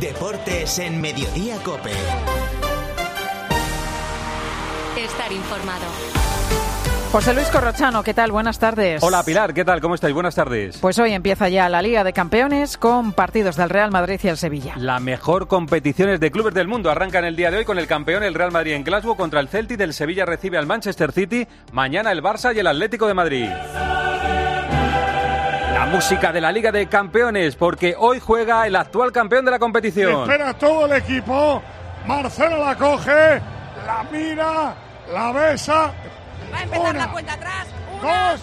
Deportes en Mediodía COPE. Estar informado. José Luis Corrochano, ¿qué tal? Buenas tardes. Hola Pilar, ¿qué tal? ¿Cómo estáis? Buenas tardes. Pues hoy empieza ya la Liga de Campeones con partidos del Real Madrid y el Sevilla. La mejor competición de clubes del mundo arrancan el día de hoy con el campeón, el Real Madrid, en Glasgow contra el Celtic. El Sevilla recibe al Manchester City, mañana el Barça y el Atlético de Madrid. La música de la Liga de Campeones, porque hoy juega el actual campeón de la competición. Espera todo el equipo, Marcelo la coge, la mira, la besa. Va a empezar la cuenta atrás. 1, 2,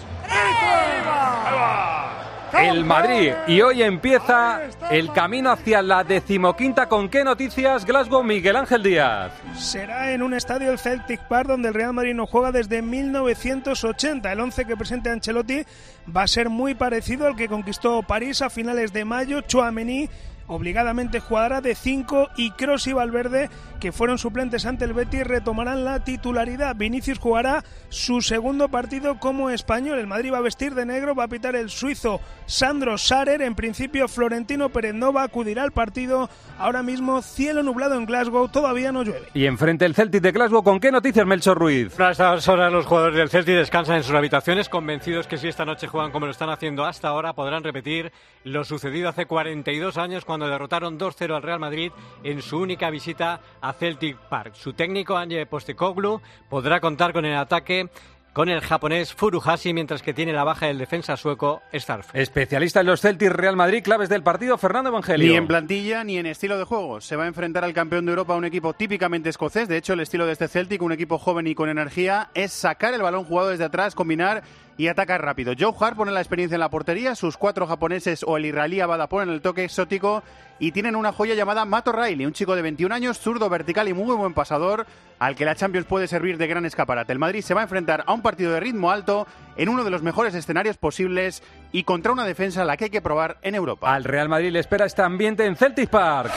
3. El Madrid, y hoy empieza el camino hacia la 15ª. ¿Con qué noticias, Glasgow, Miguel Ángel Díaz? Será en un estadio, el Celtic Park, donde el Real Madrid no juega desde 1980. El 11 que presente Ancelotti va a ser muy parecido al que conquistó París a finales de mayo. Tchouaméni obligadamente jugará de 5 y Kroos y Valverde, que fueron suplentes ante el Betis, retomarán la titularidad. Vinicius jugará su segundo partido como español. El Madrid va a vestir de negro, va a pitar el suizo Sandro Sarer. En principio Florentino Pérez no va a acudir al partido. Ahora mismo cielo nublado en Glasgow, todavía no llueve. Y enfrente el Celtic de Glasgow, ¿con qué noticias, Melchor Ruiz? A estas horas los jugadores del Celtic descansan en sus habitaciones, convencidos que si esta noche juegan como lo están haciendo hasta ahora, podrán repetir lo sucedido hace 42 años cuando derrotaron 2-0 al Real Madrid en su única visita a Celtic Park. Su técnico, Ange Postecoglou, podrá contar con el ataque con el japonés Furuhashi, mientras que tiene la baja del defensa sueco Starf. Especialista en los Celtic Real Madrid, claves del partido, Fernando Evangelio. Ni en plantilla ni en estilo de juego. Se va a enfrentar al campeón de Europa, un equipo típicamente escocés. De hecho, el estilo de este Celtic, un equipo joven y con energía, es sacar el balón jugado desde atrás, combinar y atacar rápido. Joe Hart pone la experiencia en la portería, sus 4 japoneses o el israelí Abada ponen el toque exótico y tienen una joya llamada Matt O'Reilly, un chico de 21 años, zurdo, vertical y muy buen pasador, al que la Champions puede servir de gran escaparate. El Madrid se va a enfrentar a un partido de ritmo alto en uno de los mejores escenarios posibles y contra una defensa a la que hay que probar en Europa. Al Real Madrid le espera este ambiente en Celtic Park.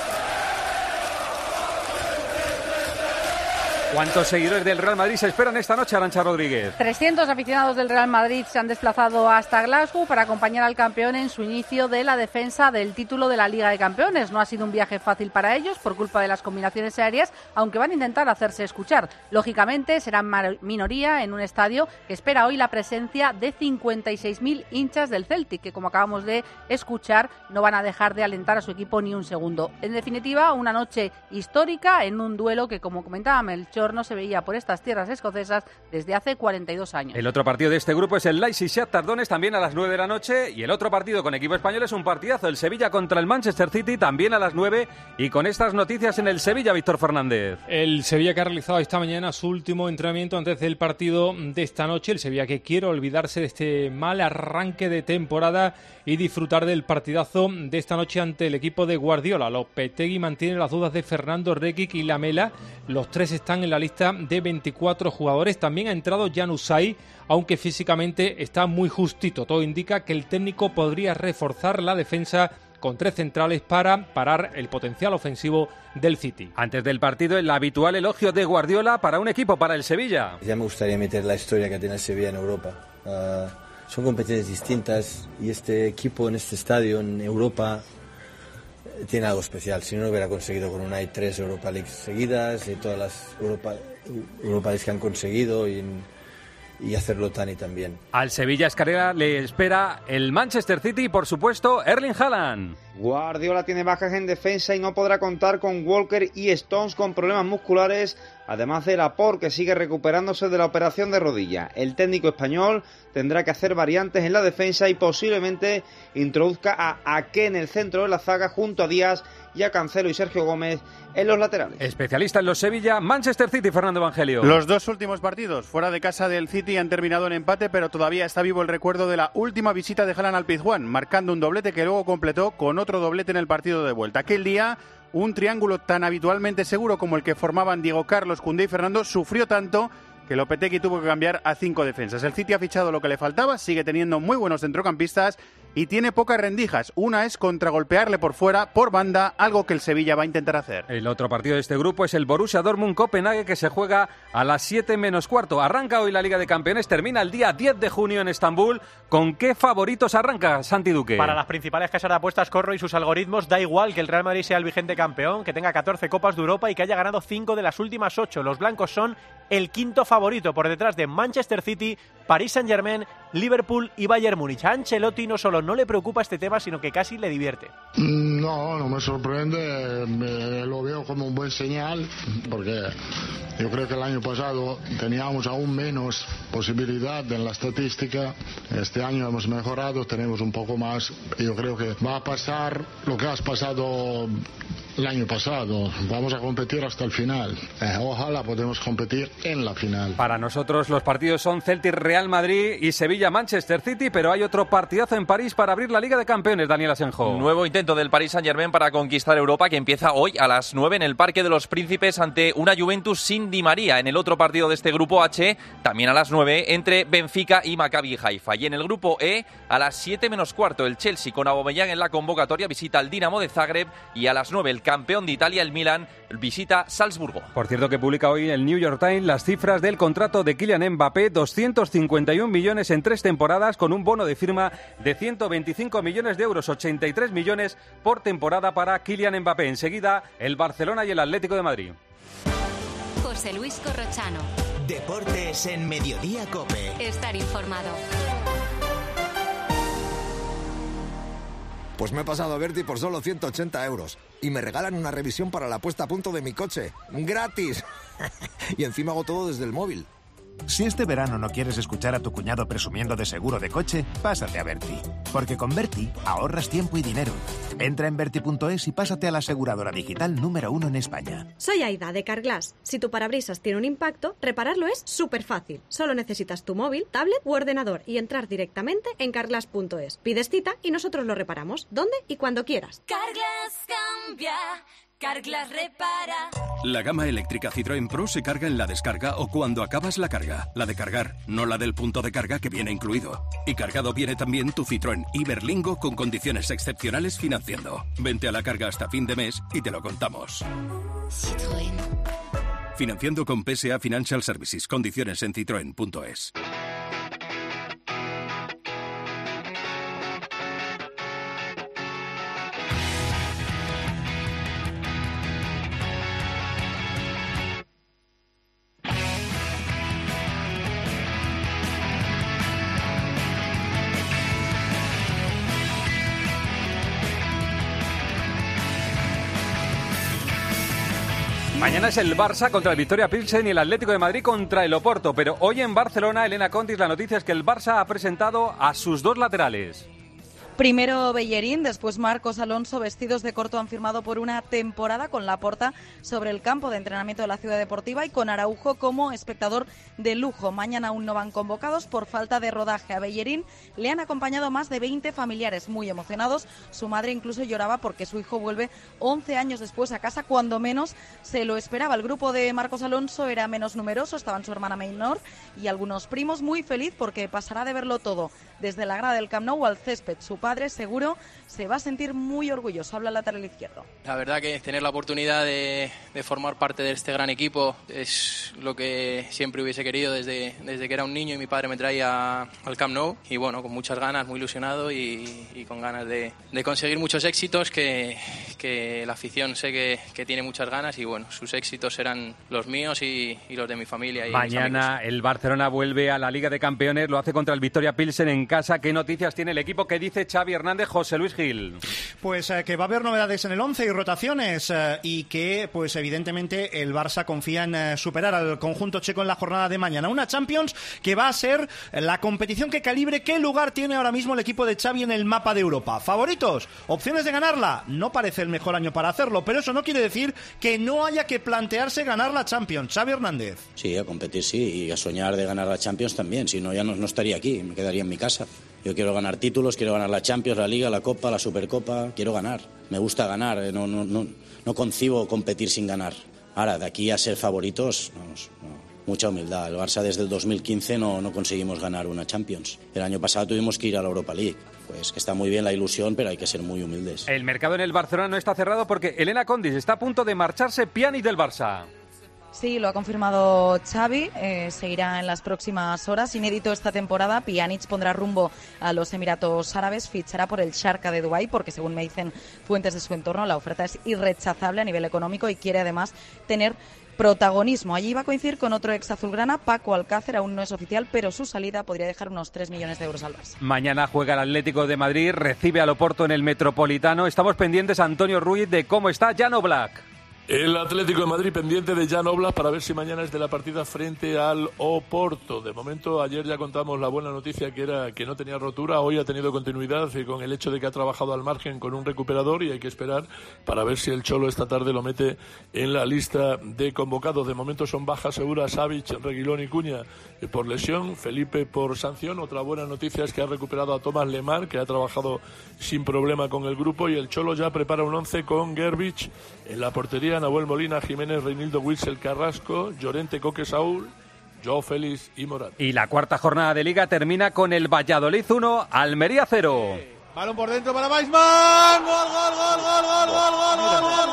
¿Cuántos seguidores del Real Madrid se esperan esta noche, Arantxa Rodríguez? 300 aficionados del Real Madrid se han desplazado hasta Glasgow para acompañar al campeón en su inicio de la defensa del título de la Liga de Campeones. No ha sido un viaje fácil para ellos por culpa de las combinaciones aéreas, aunque van a intentar hacerse escuchar. Lógicamente serán minoría en un estadio que espera hoy la presencia de 56.000 hinchas del Celtic, que como acabamos de escuchar no van a dejar de alentar a su equipo ni un segundo. En definitiva, una noche histórica en un duelo que, como comentaba Melchor, no se veía por estas tierras escocesas desde hace 42 años. El otro partido de este grupo es el Leipzig-Shakhtar Donetsk, también a las 9 de la noche, y el otro partido con equipo español es un partidazo, el Sevilla contra el Manchester City, también a las 9, y con estas noticias en el Sevilla, Víctor Fernández. El Sevilla que ha realizado esta mañana su último entrenamiento antes del partido de esta noche, el Sevilla que quiere olvidarse de este mal arranque de temporada y disfrutar del partidazo de esta noche ante el equipo de Guardiola. Lopetegui mantiene las dudas de Fernando Rekic y Lamela, los tres están en la lista de 24 jugadores. También ha entrado Januzaj, aunque físicamente está muy justito. Todo indica que el técnico podría reforzar la defensa con 3 centrales para parar el potencial ofensivo del City. Antes del partido, el habitual elogio de Guardiola para un equipo, para el Sevilla. Ya me gustaría meter la historia que tiene el Sevilla en Europa. Son competencias distintas y este equipo en este estadio en Europa tiene algo especial. Si no lo hubiera conseguido con Unai 3 Europa League seguidas y todas las Europa League que han conseguido y hacerlo Tani también. Al Sevilla Escarera le espera el Manchester City y, por supuesto, Erling Haaland. Guardiola tiene bajas en defensa y no podrá contar con Walker y Stones con problemas musculares, además de Laporte, que sigue recuperándose de la operación de rodilla. El técnico español tendrá que hacer variantes en la defensa y posiblemente introduzca a Ake en el centro de la zaga junto a Díaz y a Cancelo y Sergio Gómez en los laterales. Especialista en los Sevilla, Manchester City, Fernando Evangelio. Los 2 últimos partidos fuera de casa del City han terminado en empate, pero todavía está vivo el recuerdo de la última visita de Haaland al Pizjuán, marcando un doblete que luego completó con otro doblete en el partido de vuelta. Aquel día, un triángulo tan habitualmente seguro como el que formaban Diego Carlos, Koundé y Fernando sufrió tanto que Lopetegui tuvo que cambiar a 5 defensas. El City ha fichado lo que le faltaba, sigue teniendo muy buenos centrocampistas y tiene pocas rendijas. Una es contragolpearle por fuera, por banda, algo que el Sevilla va a intentar hacer. El otro partido de este grupo es el Borussia Dortmund-Copenhague, que se juega a las 7:15. Arranca hoy la Liga de Campeones, termina el día 10 de junio en Estambul. ¿Con qué favoritos arranca, Santi Duque? Para las principales casas de apuestas, Corro y sus algoritmos, da igual que el Real Madrid sea el vigente campeón, que tenga 14 Copas de Europa y que haya ganado 5 de las últimas 8. Los blancos son el quinto favorito, por detrás de Manchester City, Paris Saint-Germain, Liverpool y Bayern Múnich. A Ancelotti no solo no le preocupa este tema, sino que casi le divierte. No me sorprende, lo veo como un buen señal, porque yo creo que el año pasado teníamos aún menos posibilidad en la estadística. Este año hemos mejorado, tenemos un poco más. Yo creo que va a pasar lo que has pasado el año pasado. Vamos a competir hasta el final. Ojalá podamos competir en la final. Para nosotros los partidos son Celtic-Real Madrid y Sevilla-Manchester City, pero hay otro partidazo en París para abrir la Liga de Campeones, Daniel Asenjo. Nuevo intento del Paris Saint-Germain para conquistar Europa, que empieza hoy a las 9 en el Parque de los Príncipes ante una Juventus sin Di María. En el otro partido de este grupo H, también a las 9, entre Benfica y Maccabi Haifa. Y en el grupo E, a las 7:15, el Chelsea con Aubameyang en la convocatoria visita al Dinamo de Zagreb, y a las 9 el campeón de Italia, el Milan, visita Salzburgo. Por cierto, que publica hoy el New York Times las cifras del contrato de Kylian Mbappé: 251 millones en 3 temporadas, con un bono de firma de 125 millones de euros, 83 millones por temporada para Kylian Mbappé. Enseguida, el Barcelona y el Atlético de Madrid. José Luis Corrochano. Deportes en Mediodía COPE. Estar informado. Pues me he pasado a Berti por solo 180 euros y me regalan una revisión para la puesta a punto de mi coche. ¡Gratis! Y encima hago todo desde el móvil. Si este verano no quieres escuchar a tu cuñado presumiendo de seguro de coche, pásate a Berti. Porque con Berti ahorras tiempo y dinero. Entra en Berti.es y pásate a la aseguradora digital número 1 en España. Soy Aida, de Carglass. Si tu parabrisas tiene un impacto, repararlo es súper fácil. Solo necesitas tu móvil, tablet u ordenador y entrar directamente en Carglass.es. Pides cita y nosotros lo reparamos, donde y cuando quieras. Carglass cambia. Carglass repara. La gama eléctrica Citroën Pro se carga en la descarga o cuando acabas la carga. La de cargar, no la del punto de carga que viene incluido. Y cargado viene también tu Citroën Iberlingo con condiciones excepcionales financiando. Vente a la carga hasta fin de mes y te lo contamos. Citroën. Financiando con PSA Financial Services. Condiciones en citroen.es. Mañana es el Barça contra el Victoria Pilsen y el Atlético de Madrid contra el Oporto. Pero hoy en Barcelona, Elena Contis, la noticia es que el Barça ha presentado a sus dos laterales. Primero Bellerín, después Marcos Alonso, vestidos de corto, han firmado por una temporada con Laporta sobre el campo de entrenamiento de la Ciudad Deportiva y con Araujo como espectador de lujo. Mañana aún no van convocados por falta de rodaje. A Bellerín le han acompañado más de 20 familiares muy emocionados. Su madre incluso lloraba porque su hijo vuelve 11 años después a casa, cuando menos se lo esperaba. El grupo de Marcos Alonso era menos numeroso, estaban su hermana menor y algunos primos. Muy feliz porque pasará de verlo todo, desde la grada del Camp Nou al césped. Su padre seguro se va a sentir muy orgulloso. Habla el lateral izquierdo. La verdad que tener la oportunidad de formar parte de este gran equipo es lo que siempre hubiese querido desde que era un niño y mi padre me traía al Camp Nou, y bueno, con muchas ganas, muy ilusionado y con ganas de conseguir muchos éxitos que la afición sé que tiene muchas ganas, y bueno, sus éxitos serán los míos y los de mi familia. Y mañana el Barcelona vuelve a la Liga de Campeones, lo hace contra el Victoria Pilsen en casa. ¿Qué noticias tiene el equipo? ¿Qué dice Xavi Hernández? José Luis Gil. Pues que va a haber novedades en el 11 y rotaciones y que pues evidentemente el Barça confía en superar al conjunto checo en la jornada de mañana. Una Champions que va a ser la competición que calibre qué lugar tiene ahora mismo el equipo de Xavi en el mapa de Europa. ¿Favoritos? ¿Opciones de ganarla? No parece el mejor año para hacerlo, pero eso no quiere decir que no haya que plantearse ganar la Champions. Xavi Hernández. Sí, a competir sí, y a soñar de ganar la Champions también, si no ya no estaría aquí, me quedaría en mi casa. Yo quiero ganar títulos, quiero ganar la Champions, la Liga, la Copa, la Supercopa, quiero ganar. Me gusta ganar, no concibo competir sin ganar. Ahora, de aquí a ser favoritos, mucha humildad. El Barça desde el 2015 no conseguimos ganar una Champions. El año pasado tuvimos que ir a la Europa League. Pues que está muy bien la ilusión, pero hay que ser muy humildes. El mercado en el Barcelona no está cerrado porque Elena Condis está a punto de marcharse Pjanic del Barça. Sí, lo ha confirmado Xavi, seguirá en las próximas horas. Inédito esta temporada, Pjanic pondrá rumbo a los Emiratos Árabes, fichará por el Sharjah de Dubái, porque según me dicen fuentes de su entorno, la oferta es irrechazable a nivel económico y quiere además tener protagonismo. Allí va a coincidir con otro ex azulgrana, Paco Alcácer, aún no es oficial, pero su salida podría dejar unos 3 millones de euros al Barça. Mañana juega el Atlético de Madrid, recibe al Oporto en el Metropolitano. Estamos pendientes, Antonio Ruiz, de cómo está Jan Oblak. El Atlético de Madrid pendiente de Jan Oblak para ver si mañana es de la partida frente al Oporto. De momento, ayer ya contamos la buena noticia que era que no tenía rotura. Hoy ha tenido continuidad con el hecho de que ha trabajado al margen con un recuperador y hay que esperar para ver si el Cholo esta tarde lo mete en la lista de convocados. De momento son bajas seguras Savic, Reguilón y Cuña por lesión, Felipe por sanción. Otra buena noticia es que ha recuperado a Thomas Lemar, que ha trabajado sin problema con el grupo, y el Cholo ya prepara un 11 con Gerbich en la portería, Nahuel Molina, Jiménez, Reinildo, Witsel, Carrasco, Llorente, Coque, Saúl, Joao Félix y Morata. Y la cuarta jornada de Liga termina con el Valladolid 1, Almería 0. Balón por dentro para Weissman. Gol, gol, gol, gol, gol, gol, gol, gol, gol,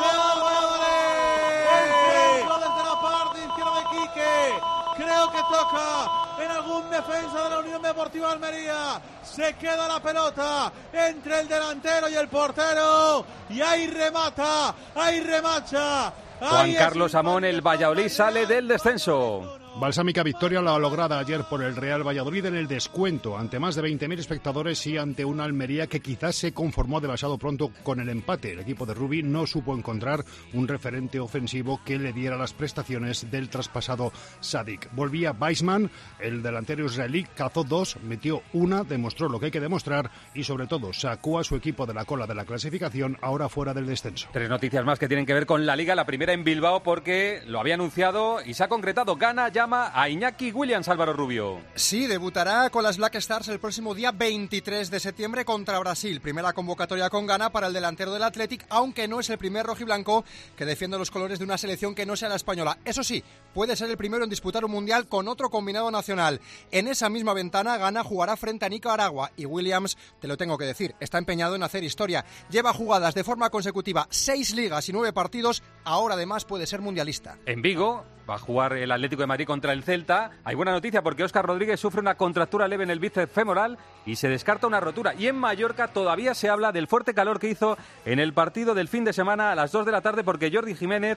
creo que toca en algún defensa de la Unión Deportiva Almería. Se queda la pelota entre el delantero y el portero. Y ahí remata, ahí remacha. Juan Carlos Amón, el Valladolid sale del descenso. Balsámica victoria la lograda ayer por el Real Valladolid en el descuento, ante más de 20.000 espectadores y ante una Almería que quizás se conformó demasiado pronto con el empate. El equipo de Rubi no supo encontrar un referente ofensivo que le diera las prestaciones del traspasado Sadik. Volvía Weissman, el delantero israelí, cazó 2, metió 1, demostró lo que hay que demostrar y sobre todo sacó a su equipo de la cola de la clasificación, ahora fuera del descenso. 3 noticias más que tienen que ver con la Liga. La primera en Bilbao porque lo había anunciado y se ha concretado. Gana llama a Iñaki Williams, Álvaro Rubio. Sí, debutará con las Black Stars el próximo día 23 de septiembre contra Brasil. Primera convocatoria con Ghana para el delantero del Athletic, aunque no es el primer rojiblanco que defiende los colores de una selección que no sea la española. Eso sí, puede ser el primero en disputar un mundial con otro combinado nacional. En esa misma ventana, Ghana jugará frente a Nicaragua y Williams, te lo tengo que decir, está empeñado en hacer historia. Lleva jugadas de forma consecutiva 6 ligas y 9 partidos, ahora además puede ser mundialista. En Vigo va a jugar el Atlético de Madrid contra el Celta. Hay buena noticia porque Óscar Rodríguez sufre una contractura leve en el bíceps femoral y se descarta una rotura. Y en Mallorca todavía se habla del fuerte calor que hizo en el partido del fin de semana a las 2 de la tarde porque Jordi Jiménez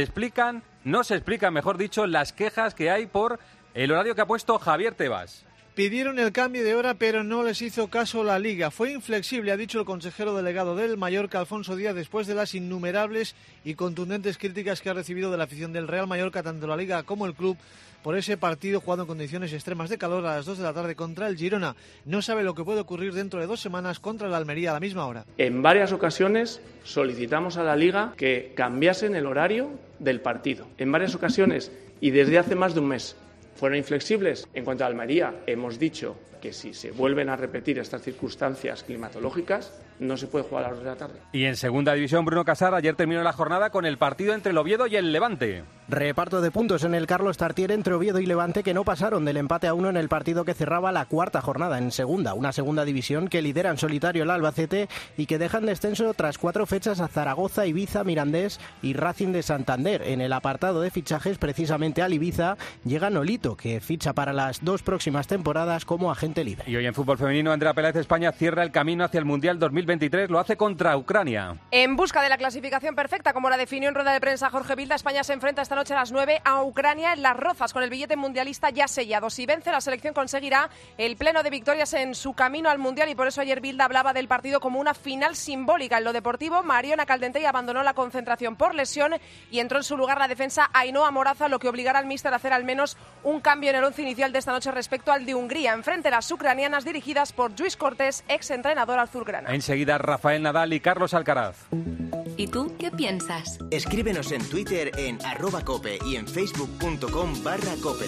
no se explican, mejor dicho, las quejas que hay por el horario que ha puesto Javier Tebas. Pidieron el cambio de hora, pero no les hizo caso la Liga. Fue inflexible, ha dicho el consejero delegado del Mallorca, Alfonso Díaz, después de las innumerables y contundentes críticas que ha recibido de la afición del Real Mallorca, tanto la Liga como el club, por ese partido jugado en condiciones extremas de calor a las 2 de la tarde contra el Girona. No sabe lo que puede ocurrir dentro de 2 semanas contra el Almería a la misma hora. En varias ocasiones solicitamos a la Liga que cambiasen el horario del partido. En varias ocasiones y desde hace más de un mes. Fueron inflexibles. En cuanto a Almería, hemos dicho que si se vuelven a repetir estas circunstancias climatológicas, no se puede jugar a las 2 de la tarde. Y en segunda división, Bruno Casar, ayer terminó la jornada con el partido entre el Oviedo y el Levante. Reparto de puntos en el Carlos Tartiere entre Oviedo y Levante que no pasaron del empate a 1 en el partido que cerraba la cuarta jornada en segunda. Una segunda división que lidera en solitario el Albacete y que deja en descenso tras 4 fechas a Zaragoza, Ibiza, Mirandés y Racing de Santander. En el apartado de fichajes, precisamente al Ibiza, llega Nolito, que ficha para las 2 próximas temporadas como agente libre. Y hoy en fútbol femenino, Andrea Peláez, España cierra el camino hacia el Mundial 2023, lo hace contra Ucrania. En busca de la clasificación perfecta, como la definió en rueda de prensa Jorge Vilda, España se enfrenta esta noche a las 9 a Ucrania en Las Rozas, con el billete mundialista ya sellado. Si vence, la selección conseguirá el pleno de victorias en su camino al Mundial y por eso ayer Vilda hablaba del partido como una final simbólica. En lo deportivo, Mariona Caldentey abandonó la concentración por lesión y entró en su lugar la defensa Ainhoa Moraza, lo que obligará al míster a hacer al menos un cambio en el once inicial de esta noche respecto al de Hungría. Enfrente las ucranianas dirigidas por Lluís Cortés, ex entrenador azulgrana. Enseguida Rafael Nadal y Carlos Alcaraz. ¿Y tú qué piensas? Escríbenos en Twitter en @cope y en facebook.com/cope.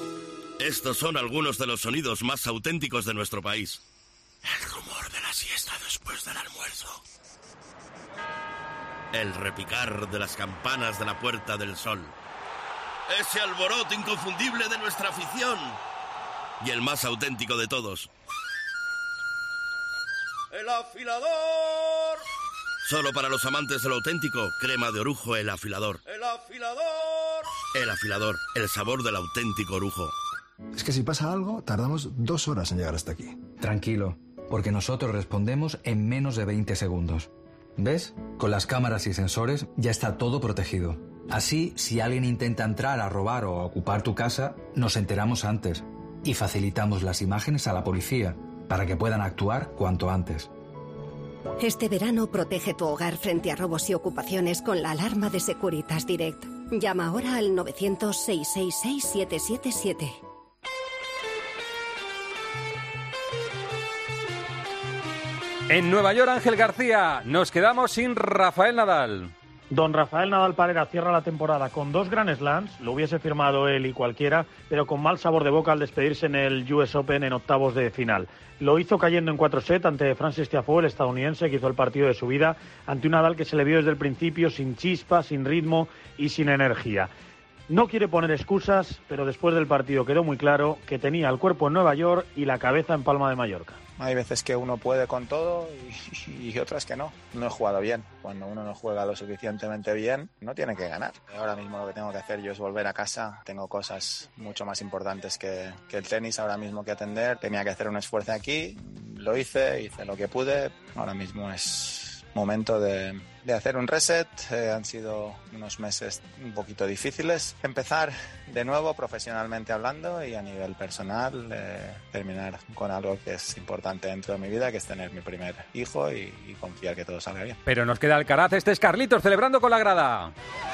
Estos son algunos de los sonidos más auténticos de nuestro país. El rumor de la siesta después del almuerzo. El repicar de las campanas de la Puerta del Sol. Ese alboroto inconfundible de nuestra afición. Y el más auténtico de todos. ¡El afilador! Solo para los amantes de lo auténtico, crema de orujo El Afilador. ¡El afilador! El Afilador, el sabor del auténtico orujo. Es que si pasa algo, tardamos 2 horas en llegar hasta aquí. Tranquilo, porque nosotros respondemos en menos de 20 segundos. ¿Ves? Con las cámaras y sensores ya está todo protegido. Así, si alguien intenta entrar a robar o a ocupar tu casa, nos enteramos antes y facilitamos las imágenes a la policía para que puedan actuar cuanto antes. Este verano protege tu hogar frente a robos y ocupaciones con la alarma de Securitas Direct. Llama ahora al 900-666-777. En Nueva York, Ángel García, nos quedamos sin Rafael Nadal. Don Rafael Nadal Parera cierra la temporada con 2 Grand Slams, lo hubiese firmado él y cualquiera, pero con mal sabor de boca al despedirse en el US Open en octavos de final. Lo hizo cayendo en 4 sets ante Frances Tiafoe, el estadounidense, que hizo el partido de su vida, ante un Nadal que se le vio desde el principio sin chispa, sin ritmo y sin energía. No quiere poner excusas, pero después del partido quedó muy claro que tenía el cuerpo en Nueva York y la cabeza en Palma de Mallorca. Hay veces que uno puede con todo y otras que no. No he jugado bien. Cuando uno no juega lo suficientemente bien, no tiene que ganar. Ahora mismo lo que tengo que hacer yo es volver a casa. Tengo cosas mucho más importantes que el tenis ahora mismo que atender. Tenía que hacer un esfuerzo aquí. Lo hice lo que pude. Ahora mismo es momento de hacer un reset. Han sido unos meses un poquito difíciles. Empezar de nuevo profesionalmente hablando y a nivel personal terminar con algo que es importante dentro de mi vida, que es tener mi primer hijo y confiar que todo salga bien. Pero nos queda Alcaraz, este es Carlitos celebrando con la grada.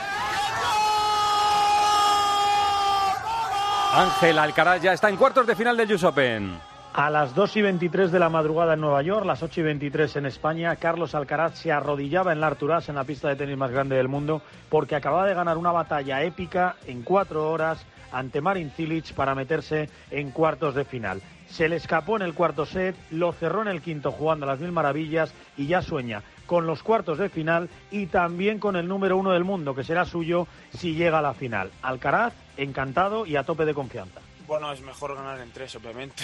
Ángel Alcaraz ya está en cuartos de final del US Open. A las 2:23 de la madrugada en Nueva York, las 8:23 en España, Carlos Alcaraz se arrodillaba en la Artur As, en la pista de tenis más grande del mundo, porque acababa de ganar una batalla épica en 4 horas ante Marin Cilic para meterse en cuartos de final. Se le escapó en el cuarto set, lo cerró en el quinto jugando a las 1000 maravillas y ya sueña con los cuartos de final y también con el número 1 del mundo, que será suyo si llega a la final. Alcaraz, encantado y a tope de confianza. Bueno, es mejor ganar en 3, obviamente.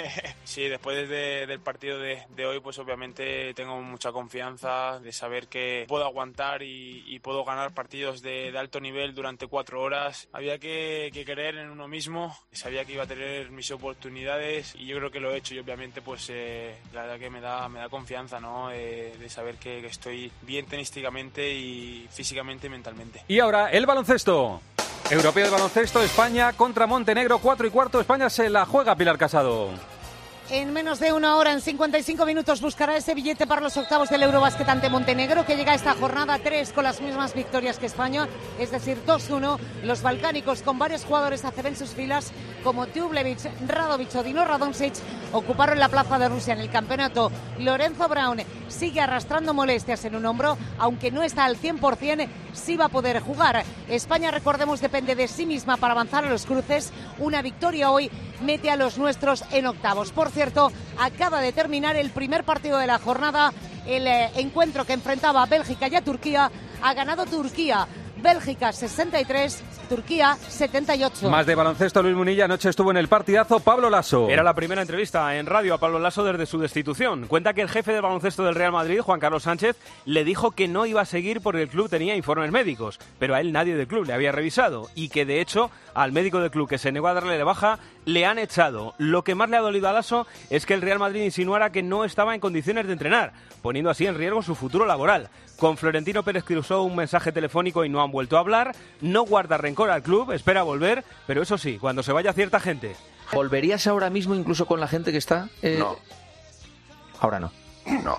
Sí, después del partido de hoy, pues obviamente tengo mucha confianza de saber que puedo aguantar y puedo ganar partidos de alto nivel durante 4 horas. Había que creer en uno mismo, sabía que iba a tener mis oportunidades y yo creo que lo he hecho y obviamente pues la verdad que me da confianza, ¿no? De saber que estoy bien tenísticamente y físicamente y mentalmente. Y ahora, el baloncesto. Europeo de baloncesto, España contra Montenegro, 4:15. España se la juega, Pilar Casado. En menos de 1 hora, en 55 minutos, buscará ese billete para los octavos del Eurobasket ante Montenegro, que llega a esta jornada 3 con las mismas victorias que España, es decir, 2-1. Los balcánicos, con varios jugadores ACB en sus filas, como Tublevic, Radovic o Dino Radončić, ocuparon la plaza de Rusia en el campeonato. Lorenzo Brown sigue arrastrando molestias en un hombro, aunque no está al 100%, sí va a poder jugar. España, recordemos, depende de sí misma para avanzar a los cruces. Una victoria hoy mete a los nuestros en octavos. Por cierto, acaba de terminar el primer partido de la jornada, el encuentro que enfrentaba a Bélgica y a Turquía. Ha ganado Turquía. Bélgica 63, Turquía 78. Más de baloncesto, Luis Munilla. Anoche estuvo en el partidazo Pablo Lasso. Era la primera entrevista en radio a Pablo Lasso desde su destitución. Cuenta que el jefe de baloncesto del Real Madrid, Juan Carlos Sánchez, le dijo que no iba a seguir porque el club tenía informes médicos, pero a él nadie del club le había revisado y que de hecho al médico del club que se negó a darle de baja le han echado. Lo que más le ha dolido a Lasso es que el Real Madrid insinuara que no estaba en condiciones de entrenar, poniendo así en riesgo su futuro laboral. Con Florentino Pérez cruzó un mensaje telefónico y no han vuelto a hablar. No guarda rencor al club, espera volver, pero eso sí, cuando se vaya cierta gente. ¿Volverías ahora mismo incluso con la gente que está? No. Ahora no. No.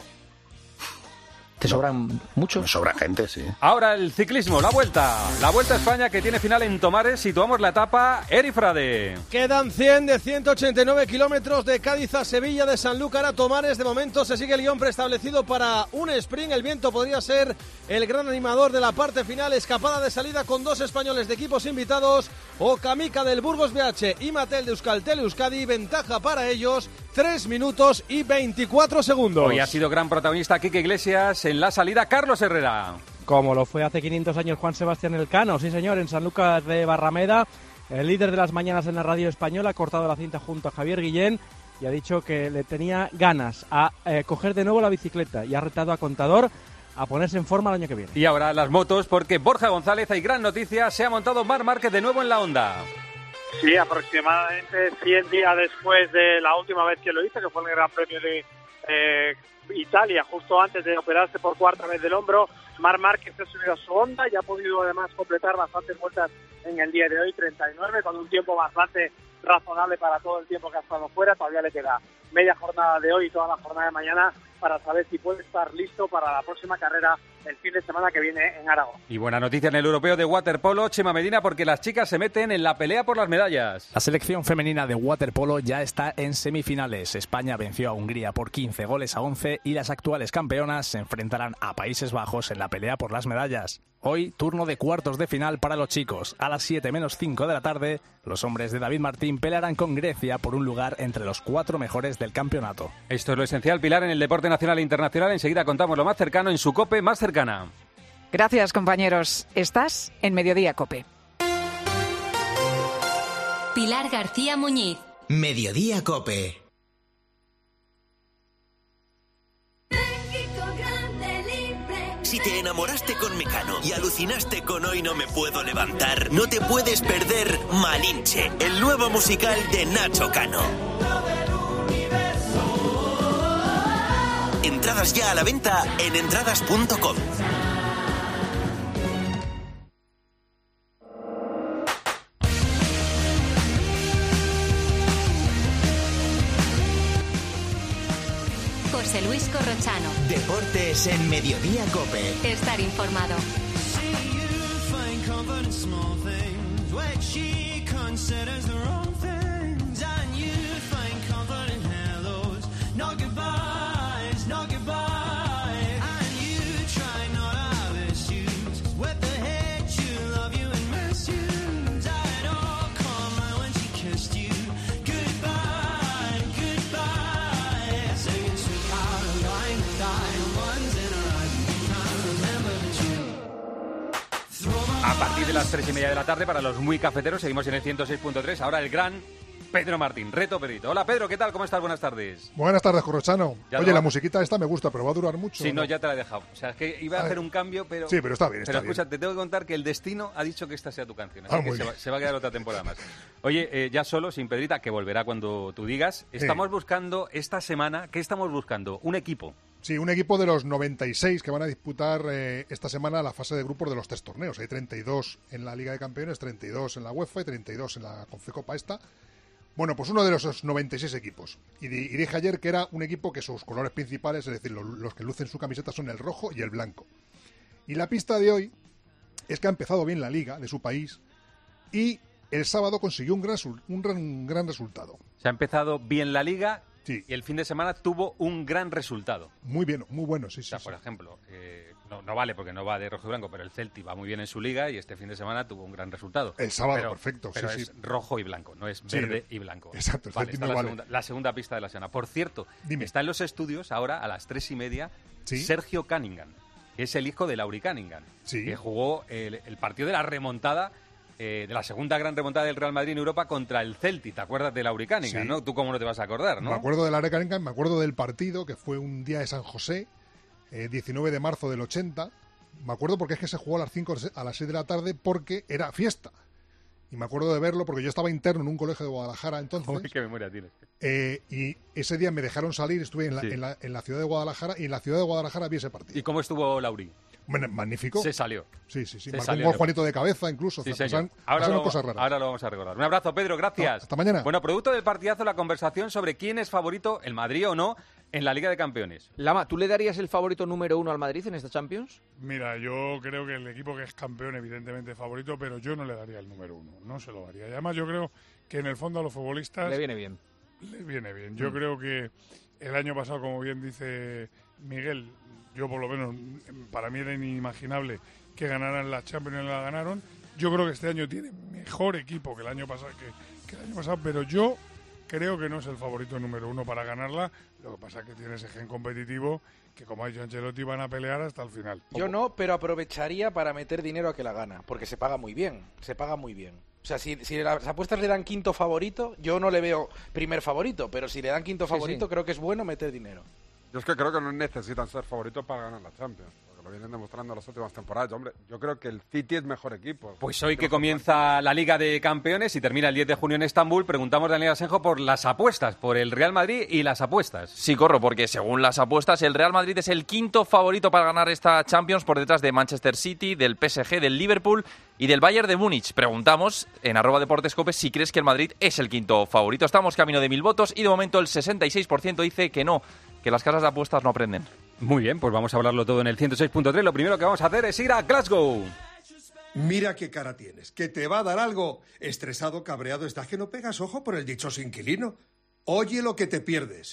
¿Te sobran mucho? Me sobra gente, sí. Ahora el ciclismo, la Vuelta a España, que tiene final en Tomares. Situamos la etapa, Eri Frade. Quedan 100 de 189 kilómetros de Cádiz a Sevilla, de Sanlúcar a Tomares. De momento se sigue el guión preestablecido para un sprint. El viento podría ser el gran animador de la parte final. Escapada de salida con 2 españoles de equipos invitados, Okamica del Burgos BH y Mattel de Euskaltel Euskadi. Ventaja para ellos, 3 minutos y 24 segundos. Hoy ha sido gran protagonista Quique Iglesias. En la salida, Carlos Herrera. como lo fue hace 500 años Juan Sebastián Elcano. Sí, señor, en Sanlúcar de Barrameda, el líder de las mañanas en la radio española ha cortado la cinta junto a Javier Guillén y ha dicho que le tenía ganas a coger de nuevo la bicicleta y ha retado a Contador a ponerse en forma el año que viene. Y ahora las motos, porque Borja González, hay gran noticia, se ha montado Marc Márquez de nuevo en la Honda. Sí, aproximadamente 100 días después de la última vez que lo hizo, que fue en el Gran Premio de Italia, justo antes de operarse por cuarta vez del hombro, Marc Márquez se ha subido a su Honda y ha podido además completar bastantes vueltas en el día de hoy, 39, con un tiempo bastante razonable para todo el tiempo que ha estado fuera. Todavía le queda media jornada de hoy y toda la jornada de mañana para saber si puede estar listo para la próxima carrera el fin de semana que viene en Aragón. Y buena noticia en el europeo de waterpolo, Chema Medina, porque las chicas se meten en la pelea por las medallas. La selección femenina de waterpolo ya está en semifinales. España venció a Hungría por 15-11 y las actuales campeonas se enfrentarán a Países Bajos en la pelea por las medallas. Hoy, turno de cuartos de final para los chicos. A las 7:05 de la tarde, los hombres de David Martín pelearán con Grecia por un lugar entre los 4 mejores del campeonato. Esto es lo esencial, Pilar, en el deporte nacional e internacional. Enseguida contamos lo más cercano en su COPE más cercana. Gracias, compañeros. Estás en Mediodía COPE. Pilar García Muñiz. Mediodía COPE. Si te enamoraste con Mecano y alucinaste con Hoy no me puedo levantar, no te puedes perder Malinche, el nuevo musical de Nacho Cano. Entradas ya a la venta en entradas.com. José Luis Corrochano. Deportes en Mediodía COPE. Estar informado. A partir de las 3:30 de la tarde, para los muy cafeteros, seguimos en el 106.3. Ahora el gran Pedro Martín, Reto Pedrito. Hola Pedro, ¿qué tal? ¿Cómo estás? Buenas tardes. Buenas tardes, Corrochano. Oye, la musiquita esta me gusta, pero va a durar mucho. Sí, no, ya te la he dejado. O sea, es que iba a hacer un cambio, pero... Sí, pero está bien, está bien. Pero escucha, bien. te tengo que contar que el destino ha dicho que esta sea tu canción. Así que se va a quedar otra temporada más. Oye, ya solo, sin Pedrita, que volverá cuando tú digas, estamos buscando esta semana, ¿qué estamos buscando? Un equipo. Sí, un equipo de los 96 que van a disputar esta semana la fase de grupos de los 3 torneos. Hay 32 en la Liga de Campeones, 32 en la UEFA y 32 en la Confecopa esta. Bueno, pues uno de esos 96 equipos. Y dije ayer que era un equipo que sus colores principales, es decir, los que lucen su camiseta son el rojo y el blanco. Y la pista de hoy es que ha empezado bien la Liga de su país y el sábado consiguió un gran resultado. Se ha empezado bien la Liga. Sí. Y el fin de semana tuvo un gran resultado. Muy bien, muy bueno, sí, sí. O sea, por ejemplo, no vale porque no va de rojo y blanco, pero el Celtic va muy bien en su liga y este fin de semana tuvo un gran resultado. El sábado, perfecto. Pero sí, es rojo y blanco, no es verde y blanco. Exacto, el vale, Celtic está no vale. La segunda pista de la semana. Por cierto, está en los estudios ahora a las 3:30 ¿Sí? Sergio Cunningham, que es el hijo de Lauri Cunningham, que jugó el partido de la remontada, de la segunda gran remontada del Real Madrid en Europa contra el Celtic. ¿Te acuerdas de Lauri Cunningham, no? ¿Tú cómo no te vas a acordar, no? Me acuerdo de Lauri Cunningham, me acuerdo del partido, que fue un día de San José, 19 de marzo del 80. Me acuerdo porque es que se jugó a las 6 de la tarde porque era fiesta. Y me acuerdo de verlo porque yo estaba interno en un colegio de Guadalajara entonces. Uy, qué memoria tienes. Y ese día me dejaron salir, estuve en la ciudad de Guadalajara y en la ciudad de Guadalajara vi ese partido. ¿Y cómo estuvo Lauri? Bueno, magnífico. Se salió. Sí. Marcó un gol Juanito de cabeza incluso. Sí, pasaron cosas raras. Ahora lo vamos a recordar. Un abrazo, Pedro, gracias. Hasta mañana. Bueno, producto del partidazo, la conversación sobre quién es favorito, el Madrid o no, en la Liga de Campeones. Lama, ¿tú le darías el favorito número 1 al Madrid en esta Champions? Mira, yo creo que el equipo que es campeón evidentemente es favorito, pero yo no le daría el número 1, no se lo daría. Y además yo creo que en el fondo a los futbolistas... Le viene bien. Yo creo que el año pasado, como bien dice Miguel, yo por lo menos, para mí era inimaginable que ganaran la Champions y la ganaron. Yo creo que este año tiene mejor equipo que el año pasado, pero yo creo que no es el favorito número 1 para ganarla. Lo que pasa es que tiene ese gen competitivo que, como ha dicho Ancelotti, van a pelear hasta el final. Yo no, pero aprovecharía para meter dinero a que la gana, porque se paga muy bien, O sea, si las apuestas le dan quinto favorito, yo no le veo primer favorito, pero si le dan quinto favorito, creo que es bueno meter dinero. Yo es que creo que no necesitan ser favoritos para ganar la Champions, porque lo vienen demostrando las últimas temporadas. Hombre, yo creo que el City es mejor equipo. Pues hoy que comienza la Liga de Campeones y termina el 10 de junio en Estambul, preguntamos a Daniel Asenjo por las apuestas, por el Real Madrid y las apuestas. Sí, Corro, porque según las apuestas, el Real Madrid es el quinto favorito para ganar esta Champions, por detrás de Manchester City, del PSG, del Liverpool y del Bayern de Múnich. Preguntamos en @deportescope si crees que el Madrid es el quinto favorito. Estamos camino de 1000 votos y de momento el 66% dice que no, que las casas de apuestas no aprenden. Muy bien, pues vamos a hablarlo todo en el 106.3. Lo primero que vamos a hacer es ir a Glasgow. Mira qué cara tienes, que te va a dar algo. Estresado, cabreado, estás que no pegas ojo por el dichoso inquilino. Oye lo que te pierdes.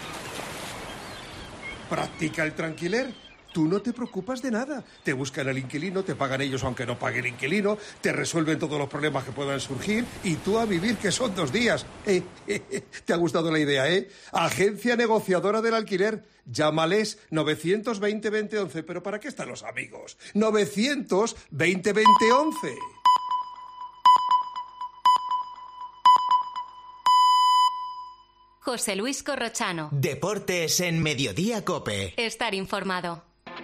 Practica el tranquiler. Tú no te preocupas de nada. Te buscan el inquilino, te pagan ellos aunque no pague el inquilino, te resuelven todos los problemas que puedan surgir y tú a vivir, que son 2 días. ¿Te ha gustado la idea, Agencia negociadora del alquiler. Llámales 920-2011. ¿Pero para qué están los amigos? 920-2011. José Luis Corrochano. Deportes en Mediodía COPE. Estar informado.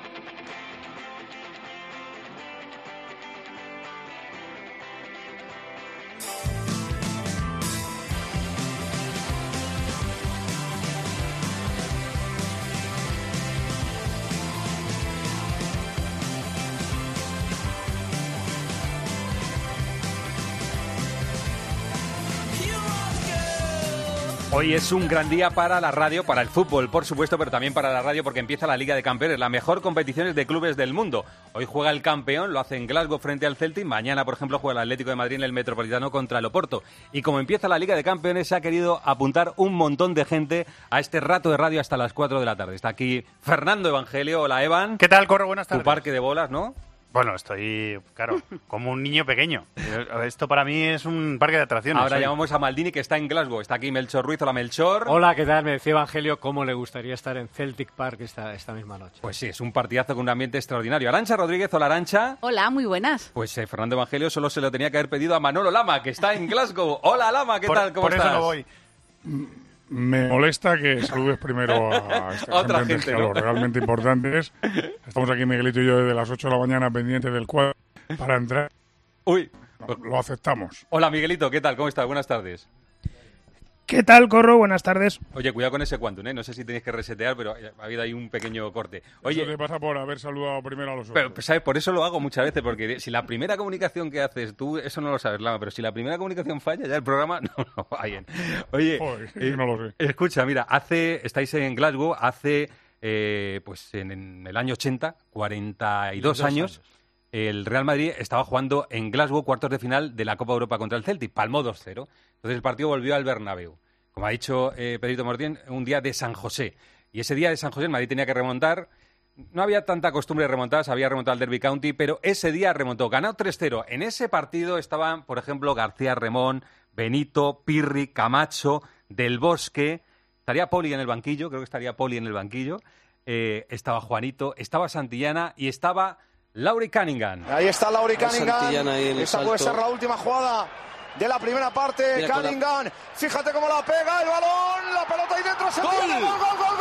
Hoy es un gran día para la radio, para el fútbol, por supuesto, pero también para la radio porque empieza la Liga de Campeones, la mejor competición de clubes del mundo. Hoy juega el campeón, lo hace en Glasgow frente al Celtic. Mañana, por ejemplo, juega el Atlético de Madrid en el Metropolitano contra el Oporto. Y como empieza la Liga de Campeones, se ha querido apuntar un montón de gente a este rato de radio hasta las 4 de la tarde. Está aquí Fernando Evangelio. Hola, Evan. ¿Qué tal, Corro? Buenas tardes. Tu parque de bolas, ¿no? Bueno, estoy, claro, como un niño pequeño. Esto para mí es un parque de atracciones. Ahora llamamos a Maldini, que está en Glasgow. Está aquí Melchor Ruiz. Hola, Melchor. Hola, ¿qué tal? Me decía Evangelio cómo le gustaría estar en Celtic Park esta misma noche. Pues sí, es un partidazo con un ambiente extraordinario. Arantxa Rodríguez. Hola, Arantxa. Hola, muy buenas. Pues Fernando Evangelio solo se lo tenía que haber pedido a Manolo Lama, que está en Glasgow. Hola, Lama, ¿qué tal? ¿Cómo estás? Por eso no voy. Me molesta que saludes primero a esta gente, ¿no? Los realmente importantes. Estamos aquí, Miguelito y yo, desde las 8 de la mañana pendientes del cuadro para entrar. Uy. Lo aceptamos. Hola, Miguelito, ¿qué tal? ¿Cómo estás? Buenas tardes. ¿Qué tal, Corro? Buenas tardes. Oye, cuidado con ese Quantum, ¿eh? No sé si tenéis que resetear, pero ha habido ahí un pequeño corte. Oye, eso te pasa por haber saludado primero a los otros. Pero, ¿sabes? Por eso lo hago muchas veces, porque si la primera comunicación que haces, tú eso no lo sabes, Lama, pero si la primera comunicación falla, ya el programa no va bien. Oye, yo no lo sé. Escucha, mira, estáis en Glasgow, pues en el año 80, 42 años, el Real Madrid estaba jugando en Glasgow cuartos de final de la Copa Europa contra el Celtic, palmó 2-0. Entonces el partido volvió al Bernabéu. Como ha dicho Pedrito Martín, un día de San José. Y ese día de San José el Madrid tenía que remontar. No había tanta costumbre de remontar, se había remontado al Derby County, pero ese día remontó. Ganó 3-0. En ese partido estaban, por ejemplo, García Remón, Benito, Pirri, Camacho, Del Bosque. Estaría Poli en el banquillo, creo que estaría Poli en el banquillo. Estaba Juanito, estaba Santillana y estaba Laurie Cunningham. Ahí está Laurie Cunningham. Esa puede ser la última jugada de la primera parte. Mira, Cunningham, fíjate cómo la pega el balón, la pelota ahí dentro, se viene, gol.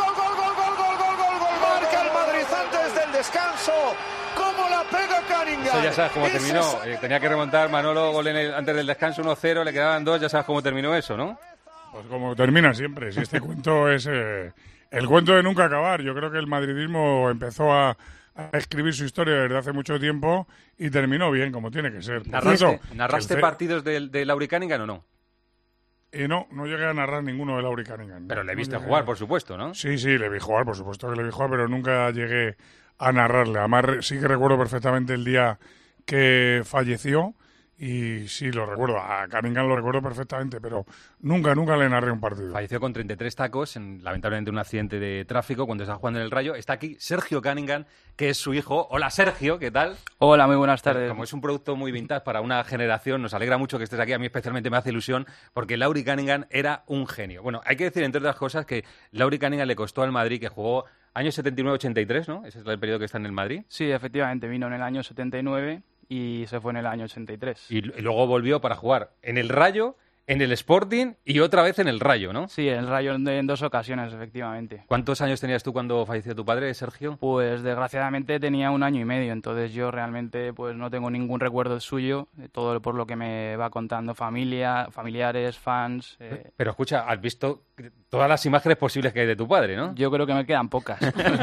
Marca el Madrid antes del descanso. ¿Cómo la pega Cunningham? Eso ya sabes cómo terminó. Tenía que remontar Manolo, gol antes del descanso, 1-0, le quedaban 2, ya sabes cómo terminó eso, ¿no? Pues como termina siempre. Si este cuento es el cuento de nunca acabar. Yo creo que el madridismo empezó a escribir su historia desde hace mucho tiempo y terminó bien, como tiene que ser. ¿Narraste partidos de Laurie Cunningham o no? No llegué a narrar ninguno de Laurie Cunningham. Pero le viste jugar, por supuesto, ¿no? Sí, le vi jugar, por supuesto que le vi jugar, pero nunca llegué a narrarle. Además, sí que recuerdo perfectamente el día que falleció Y sí, lo recuerdo. A Cunningham lo recuerdo perfectamente, pero nunca le narré un partido. Falleció con 33 tacos, lamentablemente un accidente de tráfico cuando estaba jugando en el Rayo. Está aquí Sergio Cunningham, que es su hijo. Hola, Sergio, ¿qué tal? Hola, muy buenas tardes. Como es un producto muy vintage para una generación, nos alegra mucho que estés aquí. A mí especialmente me hace ilusión porque Lauri Cunningham era un genio. Bueno, hay que decir, entre otras cosas, que Lauri Cunningham le costó al Madrid, que jugó años 79-83, ¿no? Ese es el periodo que está en el Madrid. Sí, efectivamente, vino en el año 79 y se fue en el año 83. Y luego volvió para jugar en el Rayo, en el Sporting y otra vez en el Rayo, ¿no? Sí, en el Rayo en 2 ocasiones, efectivamente. ¿Cuántos años tenías tú cuando falleció tu padre, Sergio? Pues desgraciadamente tenía 1 año y medio, entonces yo realmente pues no tengo ningún recuerdo suyo, todo por lo que me va contando familiares, fans... Pero escucha, has visto todas las imágenes posibles que hay de tu padre, ¿no? Yo creo que me quedan pocas.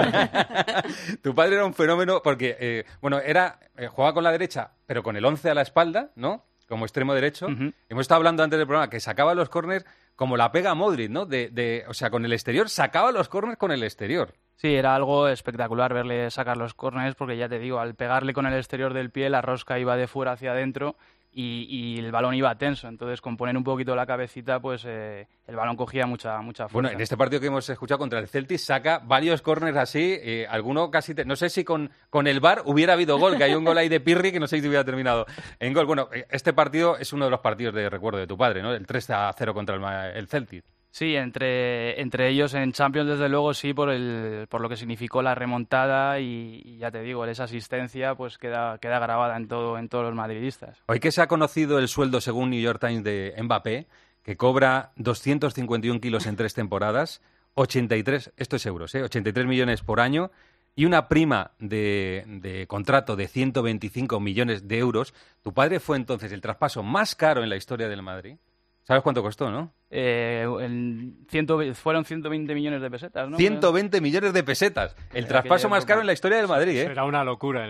Tu padre era un fenómeno porque, jugaba con la derecha, pero con el 11 a la espalda, ¿no? Como extremo derecho. Hemos estado hablando antes del programa que sacaba los córners como la pega Modric, ¿no? O sea, con el exterior, sacaba los córners con el exterior. Sí, era algo espectacular verle sacar los córners porque ya te digo, al pegarle con el exterior del pie, la rosca iba de fuera hacia adentro y el balón iba tenso. Entonces, con poner un poquito la cabecita, pues el balón cogía mucha fuerza. Bueno, en este partido que hemos escuchado contra el Celtic saca varios córners así, alguno casi... No sé si con el VAR hubiera habido gol, que hay un gol ahí de Pirri que no sé si hubiera terminado en gol. Bueno, este partido es uno de los partidos de recuerdo de tu padre, ¿no? El 3-0 contra el Celtic. Sí, entre ellos en Champions, desde luego, sí, por lo que significó la remontada y ya te digo, esa asistencia pues queda grabada en todos los madridistas. Hoy que se ha conocido el sueldo, según New York Times, de Mbappé, que cobra 251 kilos en 3 temporadas, 83, esto es euros, 83 millones por año y una prima de contrato de 125 millones de euros. Tu padre fue entonces el traspaso más caro en la historia del Madrid. ¿Sabes cuánto costó, no? Fueron 120 millones de pesetas, ¿no? 120 millones de pesetas. El traspaso más caro en la historia del Madrid, ¿eh? Era una locura.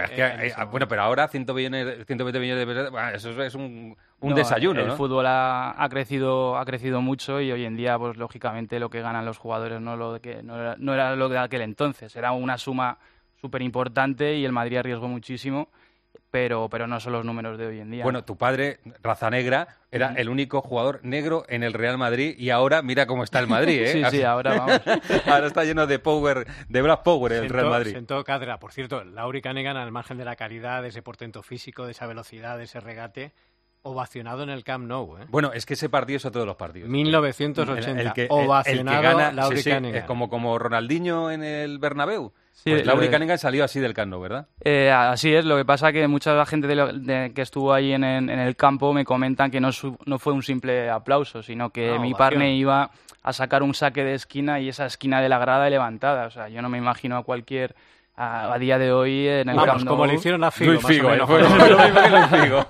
Pero ahora 120 millones de pesetas, bueno, eso es un desayuno, ¿no? El fútbol ha crecido mucho y hoy en día, pues lógicamente, lo que ganan los jugadores no era lo de aquel entonces. Era una suma súper importante y el Madrid arriesgó muchísimo. Pero no son los números de hoy en día. Bueno, tu padre, raza negra, era el único jugador negro en el Real Madrid y ahora mira cómo está el Madrid, ¿eh? Sí, ahora vamos. Ahora está lleno de power, de Black Power el Real Madrid. Sentó cátedra. Por cierto, Lauri Cunningham, al margen de la calidad, de ese portento físico, de esa velocidad, de ese regate, ovacionado en el Camp Nou, ¿eh? Bueno, es que ese partido es otro de los partidos. 1980, ovacionado Lauri Cunningham. Como Ronaldinho en el Bernabéu. Sí, pues Lauri Cunningham salió así del Camp Nou, ¿verdad? Así es, lo que pasa que mucha gente que estuvo ahí en el campo me comentan que no fue un simple aplauso, sino que mi partner iba a sacar un saque de esquina y esa esquina de la grada levantada. O sea, yo no me imagino a cualquier... A día de hoy en el Camp Nou. Como le hicieron a Figo, Luis Figo, lo mismo que Luis Figo.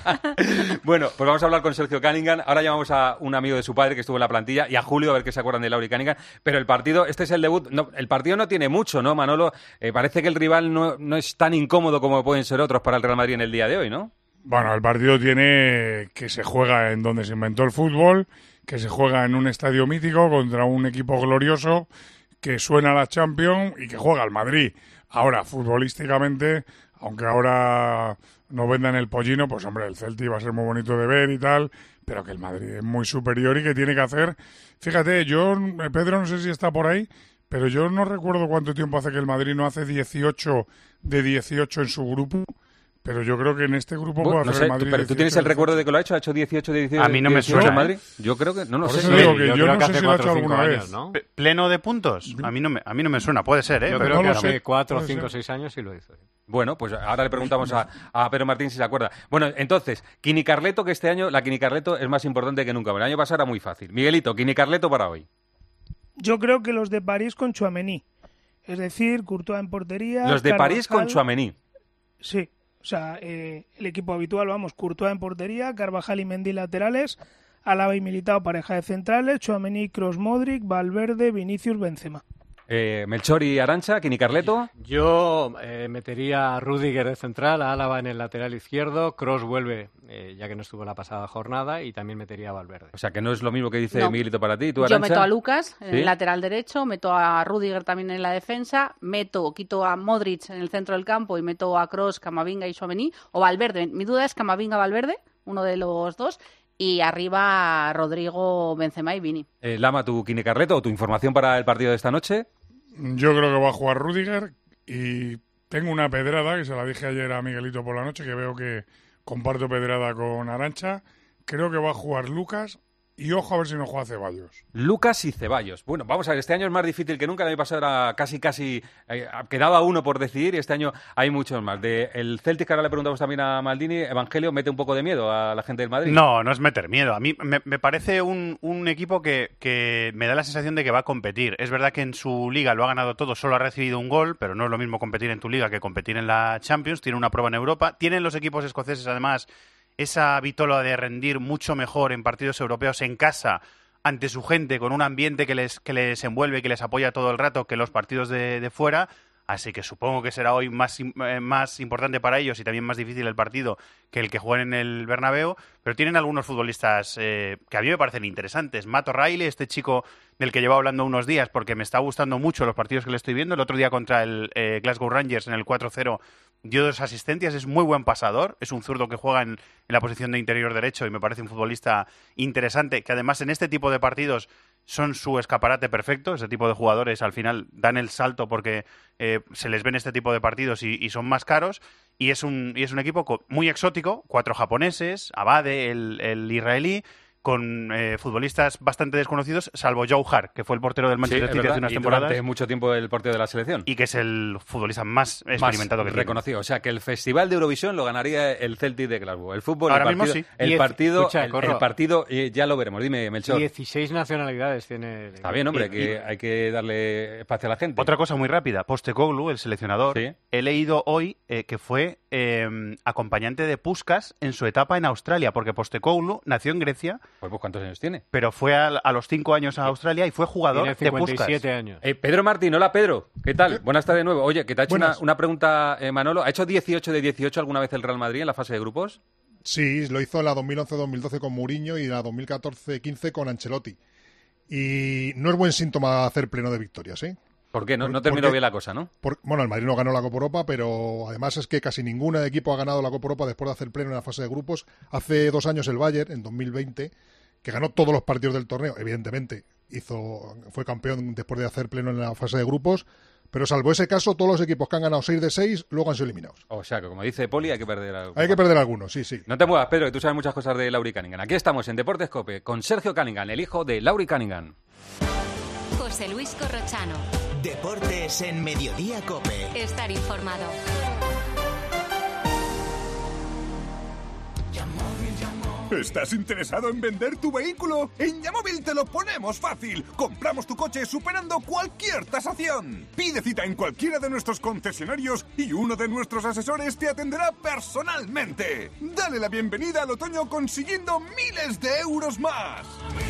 Bueno, pues vamos a hablar con Sergio Cunningham. Ahora llamamos a un amigo de su padre que estuvo en la plantilla y a Julio a ver qué se acuerdan de Lauri Cunningham. Pero el partido, este es el debut. No, el partido no tiene mucho, ¿no, Manolo? Parece que el rival no es tan incómodo como pueden ser otros para el Real Madrid en el día de hoy, ¿no? Bueno, el partido tiene que se juega en donde se inventó el fútbol, que se juega en un estadio mítico contra un equipo glorioso que suena a la Champions y que juega al Madrid. Ahora, futbolísticamente, aunque ahora no vendan el pollino, pues hombre, el Celtic va a ser muy bonito de ver y tal, pero que el Madrid es muy superior y que tiene que hacer... Fíjate, Pedro no sé si está por ahí, pero yo no recuerdo cuánto tiempo hace que el Madrid no hace 18 de 18 en su grupo. Pero yo creo que en este grupo puede hacer el Madrid. Pero tú tienes el recuerdo de que lo ha hecho 18 de 18. A mí no me suena. En Madrid. Yo creo que no lo sé. Digo que yo no sé si lo ha hecho alguna vez. ¿No? ¿Pleno de puntos? A mí no me suena, puede ser, ¿eh? Yo creo que hace 4, 5, 6 años sí lo hizo. Bueno, pues ahora le preguntamos a Pedro Martín si se acuerda. Bueno, entonces, Kini Carleto, que este año la Kini Carleto es más importante que nunca. El año pasado era muy fácil. Miguelito, Kini Carleto para hoy. Yo creo que los de París con Tchouaméni. Es decir, Courtois en portería. Los de Carvajal, París con Tchouaméni. Sí. O sea, el equipo habitual, Courtois en portería, Carvajal y Mendy laterales, Alaba y Militao pareja de centrales, Tchouaméni, Kroos, Modric, Valverde, Vinicius, Benzema. Melchor y Arantxa, Kini Carleto. Yo metería a Rüdiger de central, a Álava en el lateral izquierdo, Kroos vuelve, ya que no estuvo la pasada jornada, y también metería a Valverde. O sea, que no es lo mismo que dice No. Miguelito para ti. ¿Tú, Arantxa? Yo meto a Lucas en ¿Sí? el lateral derecho, meto a Rüdiger también en la defensa, quito a Modric en el centro del campo y meto a Kroos, Camavinga y Tchouaméni, o Valverde. Mi duda es Camavinga-Valverde, uno de los dos, y arriba Rodrigo, Benzema y Vini. Lama, tu Kini Carleto, o tu información para el partido de esta noche. Yo creo que va a jugar Rüdiger y tengo una pedrada, que se la dije ayer a Miguelito por la noche, que veo que comparto pedrada con Arantxa. Creo que va a jugar Lucas y ojo a ver si no juega Ceballos. Lucas y Ceballos. Bueno, vamos a ver, este año es más difícil que nunca. El año pasado era casi quedaba uno por decidir y este año hay muchos más. El Celtic, que ahora le preguntamos también a Maldini, Evangelio, ¿mete un poco de miedo a la gente del Madrid? No, no es meter miedo. A mí me parece un equipo que me da la sensación de que va a competir. Es verdad que en su liga lo ha ganado todo, solo ha recibido un gol, pero no es lo mismo competir en tu liga que competir en la Champions. Tiene una prueba en Europa. Tienen los equipos escoceses, además, esa vitola de rendir mucho mejor en partidos europeos en casa ante su gente, con un ambiente que les envuelve y que les apoya todo el rato, que los partidos de fuera. Así que supongo que será hoy más importante para ellos y también más difícil el partido que el que jueguen en el Bernabéu. Pero tienen algunos futbolistas que a mí me parecen interesantes. Matt O'Reilly, este chico del que llevo hablando unos días porque me está gustando mucho los partidos que le estoy viendo. El otro día contra el Glasgow Rangers en el 4-0 dio 2 asistencias, es muy buen pasador, es un zurdo que juega en la posición de interior derecho y me parece un futbolista interesante, que además en este tipo de partidos son su escaparate perfecto. Ese tipo de jugadores al final dan el salto porque se les ven este tipo de partidos y son más caros, y es un equipo muy exótico, 4 japoneses, Abade, el israelí, con futbolistas bastante desconocidos, salvo Joe Hart, que fue el portero del Manchester City hace unas temporadas. Durante mucho tiempo el portero de la selección. Y que es el futbolista más experimentado que tiene. Reconocido. O sea, que el Festival de Eurovisión lo ganaría el Celtic de Glasgow. El fútbol, ahora el partido, mismo sí. el partido ya lo veremos. Dime, Melchor. 16 nacionalidades tiene. Está bien, hombre, que hay que darle espacio a la gente. Otra cosa muy rápida. Postecoglou, el seleccionador, ¿sí? He leído hoy que fue acompañante de Puskás en su etapa en Australia, porque Postecoglou nació en Grecia. Pues ¿cuántos años tiene? Pero fue a los 5 años a Australia y fue jugador de Puskás. 57 años. Pedro Martín, hola Pedro, ¿qué tal? Buenas tardes de nuevo. Oye, que te ha hecho una pregunta, Manolo. ¿Ha hecho 18 de 18 alguna vez el Real Madrid en la fase de grupos? Sí, lo hizo en la 2011-2012 con Mourinho y en la 2014-15 con Ancelotti. Y no es buen síntoma hacer pleno de victorias, ¿eh? ¿Por qué? No terminó bien la cosa, ¿no? Bueno, el Madrid no ganó la Copa Europa, pero además es que casi ningún equipo ha ganado la Copa Europa después de hacer pleno en la fase de grupos. Hace 2 años el Bayern, en 2020, que ganó todos los partidos del torneo, evidentemente fue campeón después de hacer pleno en la fase de grupos, pero salvo ese caso, todos los equipos que han ganado 6 de 6 luego han sido eliminados. O sea, que como dice Poli, hay que perder algunos. Hay que perder algunos, sí. No te muevas, Pedro, que tú sabes muchas cosas de Lauri Cunningham. Aquí estamos en Deportes COPE con Sergio Cunningham, el hijo de Lauri Cunningham. José Luis Corrochano. Deportes en Mediodía COPE. Estar informado. ¿Estás interesado en vender tu vehículo? En Yamóvil te lo ponemos fácil. Compramos tu coche superando cualquier tasación. Pide cita en cualquiera de nuestros concesionarios y uno de nuestros asesores te atenderá personalmente. Dale la bienvenida al otoño consiguiendo miles de euros más.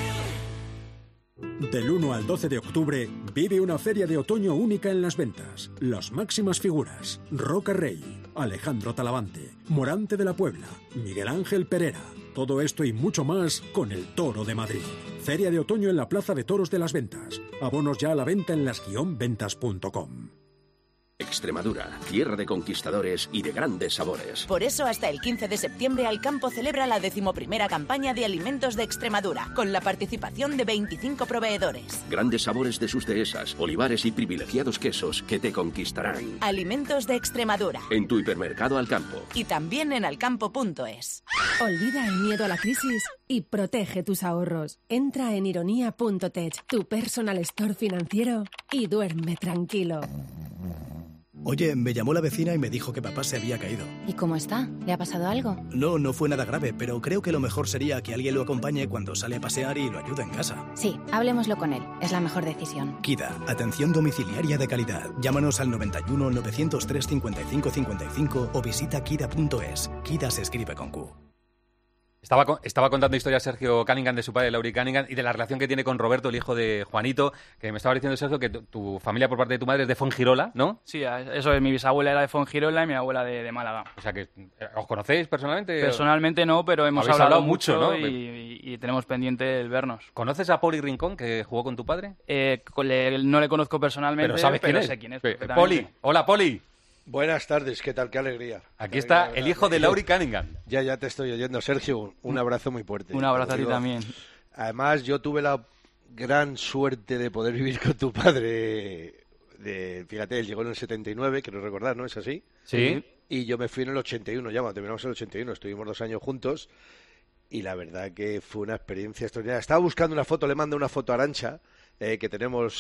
Del 1 al 12 de octubre, vive una feria de otoño única en las ventas. Las máximas figuras: Roca Rey, Alejandro Talavante, Morante de la Puebla, Miguel Ángel Pereira. Todo esto y mucho más con el Toro de Madrid. Feria de otoño en la Plaza de Toros de las Ventas. Abonos ya a la venta en las-ventas.com. Extremadura, tierra de conquistadores y de grandes sabores. Por eso, hasta el 15 de septiembre, Alcampo celebra la 11ª campaña de alimentos de Extremadura, con la participación de 25 proveedores. Grandes sabores de sus dehesas, olivares y privilegiados quesos que te conquistarán. Alimentos de Extremadura. En tu hipermercado Alcampo. Y también en alcampo.es. Olvida el miedo a la crisis y protege tus ahorros. Entra en ironía.tech, tu personal store financiero, y duerme tranquilo. Oye, me llamó la vecina y me dijo que papá se había caído. ¿Y cómo está? ¿Le ha pasado algo? No fue nada grave, pero creo que lo mejor sería que alguien lo acompañe cuando sale a pasear y lo ayude en casa. Sí, hablemoslo con él. Es la mejor decisión. KIDA, atención domiciliaria de calidad. Llámanos al 91 903 55 55 o visita kida.es. KIDA se escribe con Q. Estaba contando historias Sergio Cunningham de su padre, Laurie Cunningham, y de la relación que tiene con Roberto, el hijo de Juanito, que me estaba diciendo Sergio que tu familia por parte de tu madre es de Fuengirola, ¿no? Sí, eso es. Mi bisabuela era de Fuengirola y mi abuela de Málaga. O sea que, ¿os conocéis personalmente? Personalmente no, pero hemos hablado mucho, ¿no? Y tenemos pendiente el vernos. ¿Conoces a Poli Rincón, que jugó con tu padre? No le conozco personalmente, pero ¿sabes quién es? Sé quién es. Poli, hola Poli. Buenas tardes, ¿qué tal? Qué alegría. Aquí está el hijo de Laurie Cunningham. Ya te estoy oyendo, Sergio. Un abrazo muy fuerte. Un abrazo a ti también. Además, yo tuve la gran suerte de poder vivir con tu padre. Fíjate, él llegó en el 79, quiero recordar, ¿no? ¿Es así? Sí. Y yo me fui en el 81, ya cuando terminamos el 81, estuvimos 2 años juntos. Y la verdad que fue una experiencia extraordinaria. Estaba buscando una foto, le mando una foto a Arantxa, que tenemos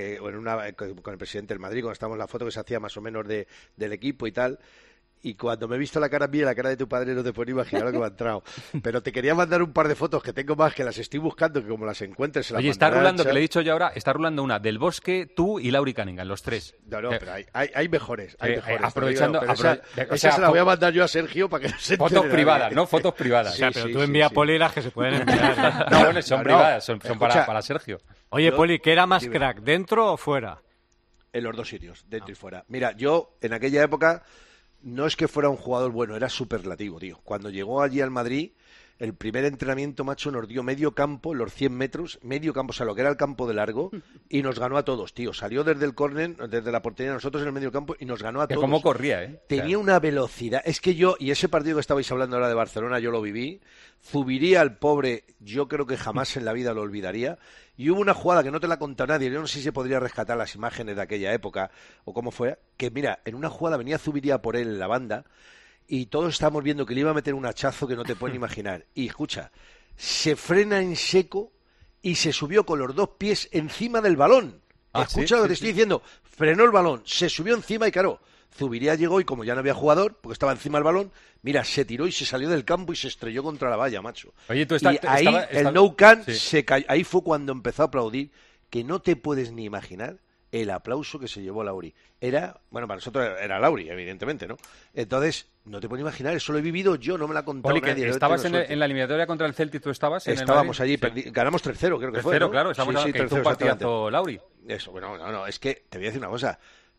con el presidente del Madrid, cuando estábamos en la foto que se hacía más o menos del equipo y tal. Y cuando me he visto la cara mía y la cara de tu padre, no te puedo imaginar lo que me ha entrado. Pero te quería mandar un par de fotos que tengo más, que las estoy buscando, que como las encuentres se las Oye, está rulando, que le he dicho yo ahora, está rulando una del Bosque, tú y Laurie Cunningham, los tres. No, pero hay mejores. Aprovechando. Esa se la voy a mandar yo a Sergio para que se fotos privadas, ¿no? Fotos privadas. Sí, pero tú envía a Poli las que se pueden enviar. No, bueno, son privadas, son para Sergio. Oye, Poli, ¿qué era más crack, dentro o fuera? En los dos sitios, dentro y fuera. Mira, yo en aquella época no es que fuera un jugador bueno, era superlativo, tío. Cuando llegó allí al Madrid, el primer entrenamiento, macho, nos dio medio campo, los 100 metros, medio campo, o sea, lo que era el campo de largo, y nos ganó a todos, tío. Salió desde el córner, desde la portería, nosotros en el medio campo, y nos ganó a todos. ¿Cómo corría, eh? Tenía una velocidad. Es que yo, y ese partido que estabais hablando ahora de Barcelona, yo lo viví. Zubiría al pobre, yo creo que jamás en la vida lo olvidaría. Y hubo una jugada que no te la contó nadie, yo no sé si se podría rescatar las imágenes de aquella época o cómo fue, que mira, en una jugada venía Zubiría por él en la banda y todos estábamos viendo que le iba a meter un hachazo que no te pueden imaginar. Y escucha, se frena en seco y se subió con los 2 pies encima del balón. Escucha lo que te estoy diciendo, frenó el balón, se subió encima y claro, Zubiría llegó y como ya no había jugador, porque estaba encima del balón, mira, se tiró y se salió del campo y se estrelló contra la valla, macho. Oye, tú ahí el Nou Camp se cayó. Ahí fue cuando empezó a aplaudir, que no te puedes ni imaginar el aplauso que se llevó Laurie. Bueno, para nosotros era Laurie, evidentemente, ¿no? Entonces, no te puedes imaginar, eso lo he vivido yo, no me la ha contado nadie. ¿Estabas en la eliminatoria contra el Celtic, tú estabas? Estábamos allí, ganamos 3-0, creo que fue, ¿no? Claro, estábamos sí, que hizo un partidazo Laurie. Eso, bueno, no, es que te voy a decir una cosa.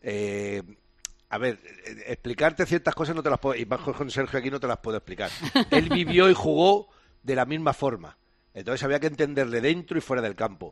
A ver, explicarte ciertas cosas no te las puedo, y más con Sergio aquí no te las puedo explicar. Él vivió y jugó de la misma forma. Entonces había que entenderle dentro y fuera del campo.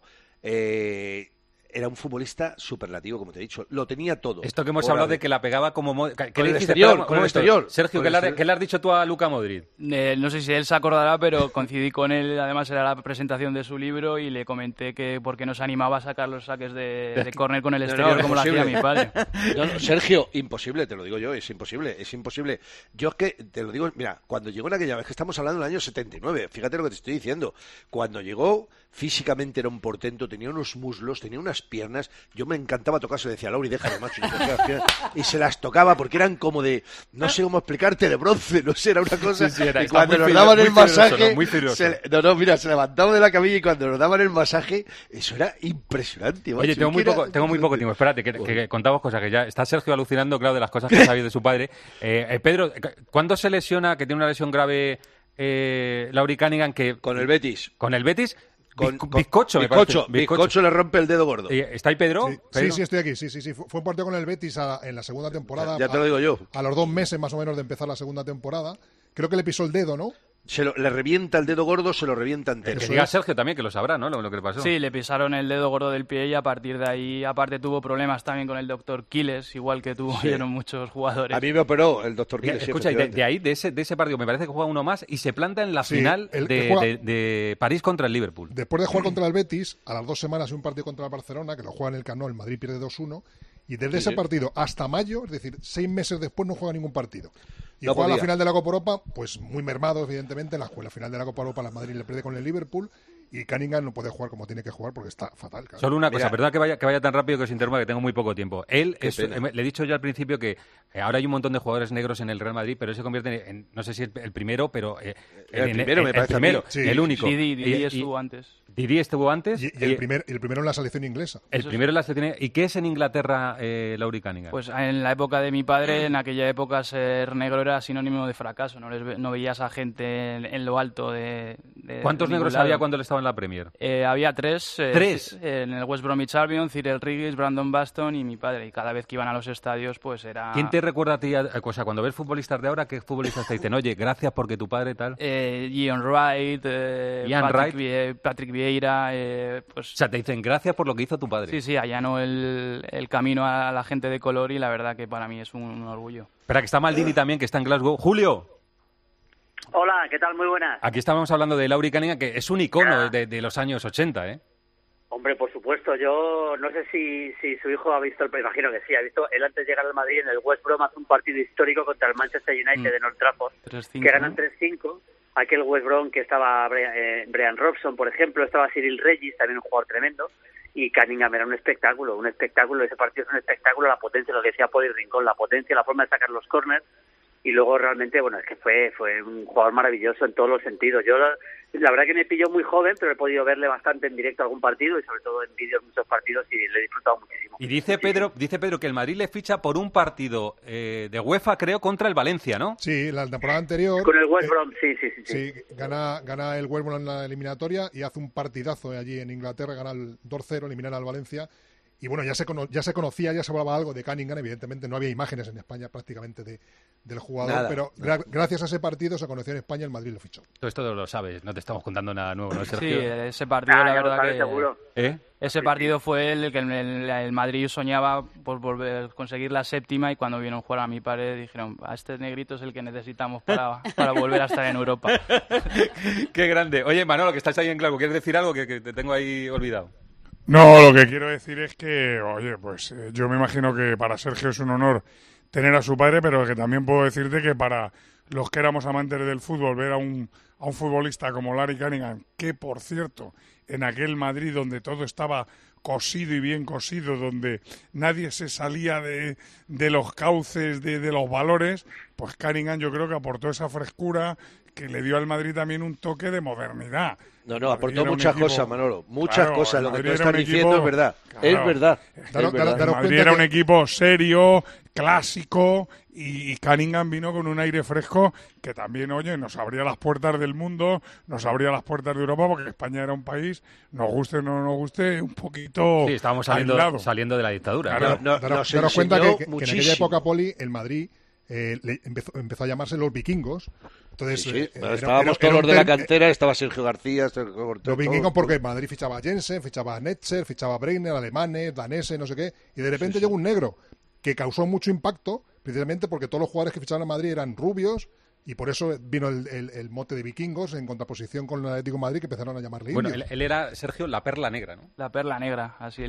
Era un futbolista superlativo, como te he dicho. Lo tenía todo. Esto que hemos hablado de que la pegaba como... Con el exterior. Sergio, ¿qué le has dicho tú a Luka Modric? No sé si él se acordará, pero coincidí con él. Además, era la presentación de su libro y le comenté que por qué no se animaba a sacar los saques de córner con el exterior como lo hacía mi padre. Sergio, imposible, te lo digo yo, es imposible. Yo es que, te lo digo, mira, cuando llegó en aquella vez, que estamos hablando del año 79, fíjate lo que te estoy diciendo. Cuando llegó, físicamente era un portento, tenía unos muslos, tenía unas piernas, yo me encantaba tocarse, decía Laurie, déjame, macho, y se las tocaba porque eran como de, no sé cómo explicarte, de bronce, no sé, era una cosa, y cuando nos daban el masaje, se levantaba de la camilla y cuando nos daban el masaje, eso era impresionante, macho. Oye, tengo muy poco tiempo, espérate, que contamos cosas, que ya está Sergio alucinando, claro, de las cosas que ha sabido de su padre. Pedro, ¿cuándo se lesiona, que tiene una lesión grave Laurie Cunningham? Con el Betis. ¿Con el Betis? Bizcocho le rompe el dedo gordo. ¿Está ahí Pedro? Sí, estoy aquí. Sí. Fue un partido con el Betis en la segunda temporada. Ya te lo digo yo. A los 2 meses más o menos de empezar la segunda temporada. Creo que le pisó el dedo, ¿no? Le revienta el dedo gordo, se lo revienta entero. Que diga Sergio también, que lo sabrá, ¿no? Lo que le pasó. Sí, le pisaron el dedo gordo del pie y a partir de ahí, aparte tuvo problemas también con el doctor Quiles, igual que tuvieron muchos jugadores. A mí me operó el doctor Quiles. Escucha, y de ese partido me parece que juega uno más y se planta en la final de París contra el Liverpool. Después de jugar contra el Betis, a las 2 semanas un partido contra el Barcelona, que lo juega en el Camp Nou, el Madrid pierde 2-1, y desde ese partido hasta mayo, es decir, 6 meses después no juega ningún partido. Y juega la final de la Copa Europa, pues muy mermado, evidentemente. La final de la Copa Europa, la Madrid le pierde con el Liverpool y Cunningham no puede jugar como tiene que jugar porque está fatal. Claro. Solo una cosa, perdón que vaya tan rápido que os interrumpa, que tengo muy poco tiempo. Le he dicho yo al principio que ahora hay un montón de jugadores negros en el Real Madrid, pero él se convierte en no sé si el primero, pero el primero, el único. Didi estuvo antes. Didi estuvo antes. Y el primero en la selección inglesa. El primero en la selección. ¿Y qué es en Inglaterra, Lauri Cunningham? Pues en la época de mi padre, en aquella época ser negro era sinónimo de fracaso. No veías a gente en lo alto de ¿Cuántos negros había cuando él estaba en la Premier? Había 3. ¿3? En el West Bromwich Albion, Cyril Riggis, Brandon Baston y mi padre. Y cada vez que iban a los estadios, pues era... ¿Quién te recuerda a ti? Cuando ves futbolistas de ahora, ¿qué futbolistas te dicen? Oye, gracias porque tu padre tal... Ian Wright, Patrick Vieira... pues... O sea, te dicen gracias por lo que hizo tu padre. Sí, allanó el camino a la gente de color y la verdad que para mí es un orgullo. Espera, que está Maldini también, que está en Glasgow. ¡Julio! Hola, ¿qué tal? Muy buenas. Aquí estábamos hablando de Lauri Cunningham, que es un icono de los años 80, ¿eh? Hombre, por supuesto. Yo no sé si su hijo ha visto, imagino que sí, ha visto él antes de llegar al Madrid en el West Brom hace un partido histórico contra el Manchester United de Old Trafford, que ganan 3-5. Aquel West Brom que estaba Brian Robson, por ejemplo, estaba Cyril Regis, también un jugador tremendo, y Cunningham era un espectáculo, ese partido es un espectáculo, la potencia, lo que decía Poli Rincón, la potencia, la forma de sacar los córners, y luego realmente, bueno, es que fue un jugador maravilloso en todos los sentidos. Yo la verdad que me pilló muy joven, pero he podido verle bastante en directo algún partido y sobre todo en vídeos muchos partidos y le he disfrutado muchísimo. Y dice Pedro que el Madrid le ficha por un partido de UEFA, creo, contra el Valencia, ¿no? Sí, la temporada anterior. Con el West Brom, sí. Sí, gana el West Brom en la eliminatoria y hace un partidazo allí en Inglaterra, gana el 2-0, eliminar al Valencia. Y bueno, ya se conocía, ya se hablaba algo de Cunningham, evidentemente no había imágenes en España prácticamente del jugador, nada. Pero gracias a ese partido se conoció en España, el Madrid lo fichó. Todo esto lo sabes, no te estamos contando nada nuevo, ¿no, Sergio? Sí, ese partido la verdad que... Seguro. Ese partido fue el que el Madrid soñaba por conseguir la 7ª y cuando vieron jugar a mi padre dijeron, a este negrito es el que necesitamos para volver a estar en Europa. ¡Qué grande! Oye, Manolo, que estás ahí en Glasgow, ¿quieres decir algo que te tengo ahí olvidado? No, lo que quiero decir es que, oye, pues yo me imagino que para Sergio es un honor tener a su padre, pero que también puedo decirte que para los que éramos amantes del fútbol, ver a un futbolista como Lauri Cunningham, que por cierto, en aquel Madrid donde todo estaba cosido y bien cosido, donde nadie se salía de los cauces, de los valores, pues Cunningham yo creo que aportó esa frescura que le dio al Madrid también un toque de modernidad. No, aportó muchas cosas, Manolo, muchas cosas. Lo que tú estás diciendo es verdad. Claro, es verdad. El Madrid era un equipo serio, clásico, y Cunningham vino con un aire fresco que también, oye, nos abría las puertas del mundo, nos abría las puertas de Europa, porque España era un país, nos guste o no nos guste, un poquito sí, estábamos saliendo de la dictadura. Claro, daros cuenta que en aquella época, Poli, el Madrid empezó a llamarse los vikingos. Entonces, estábamos todos los de la cantera, estaba Sergio García. Los vikingos porque Madrid fichaba a Jensen, fichaba a Netzer, fichaba a Breiner, alemanes, daneses, no sé qué, y de repente llegó un negro que causó mucho impacto, precisamente porque todos los jugadores que fichaban a Madrid eran rubios, y por eso vino el mote de vikingos en contraposición con el Atlético de Madrid, que empezaron a llamarle indios. Bueno, él era, Sergio, la perla negra, ¿no? La perla negra, así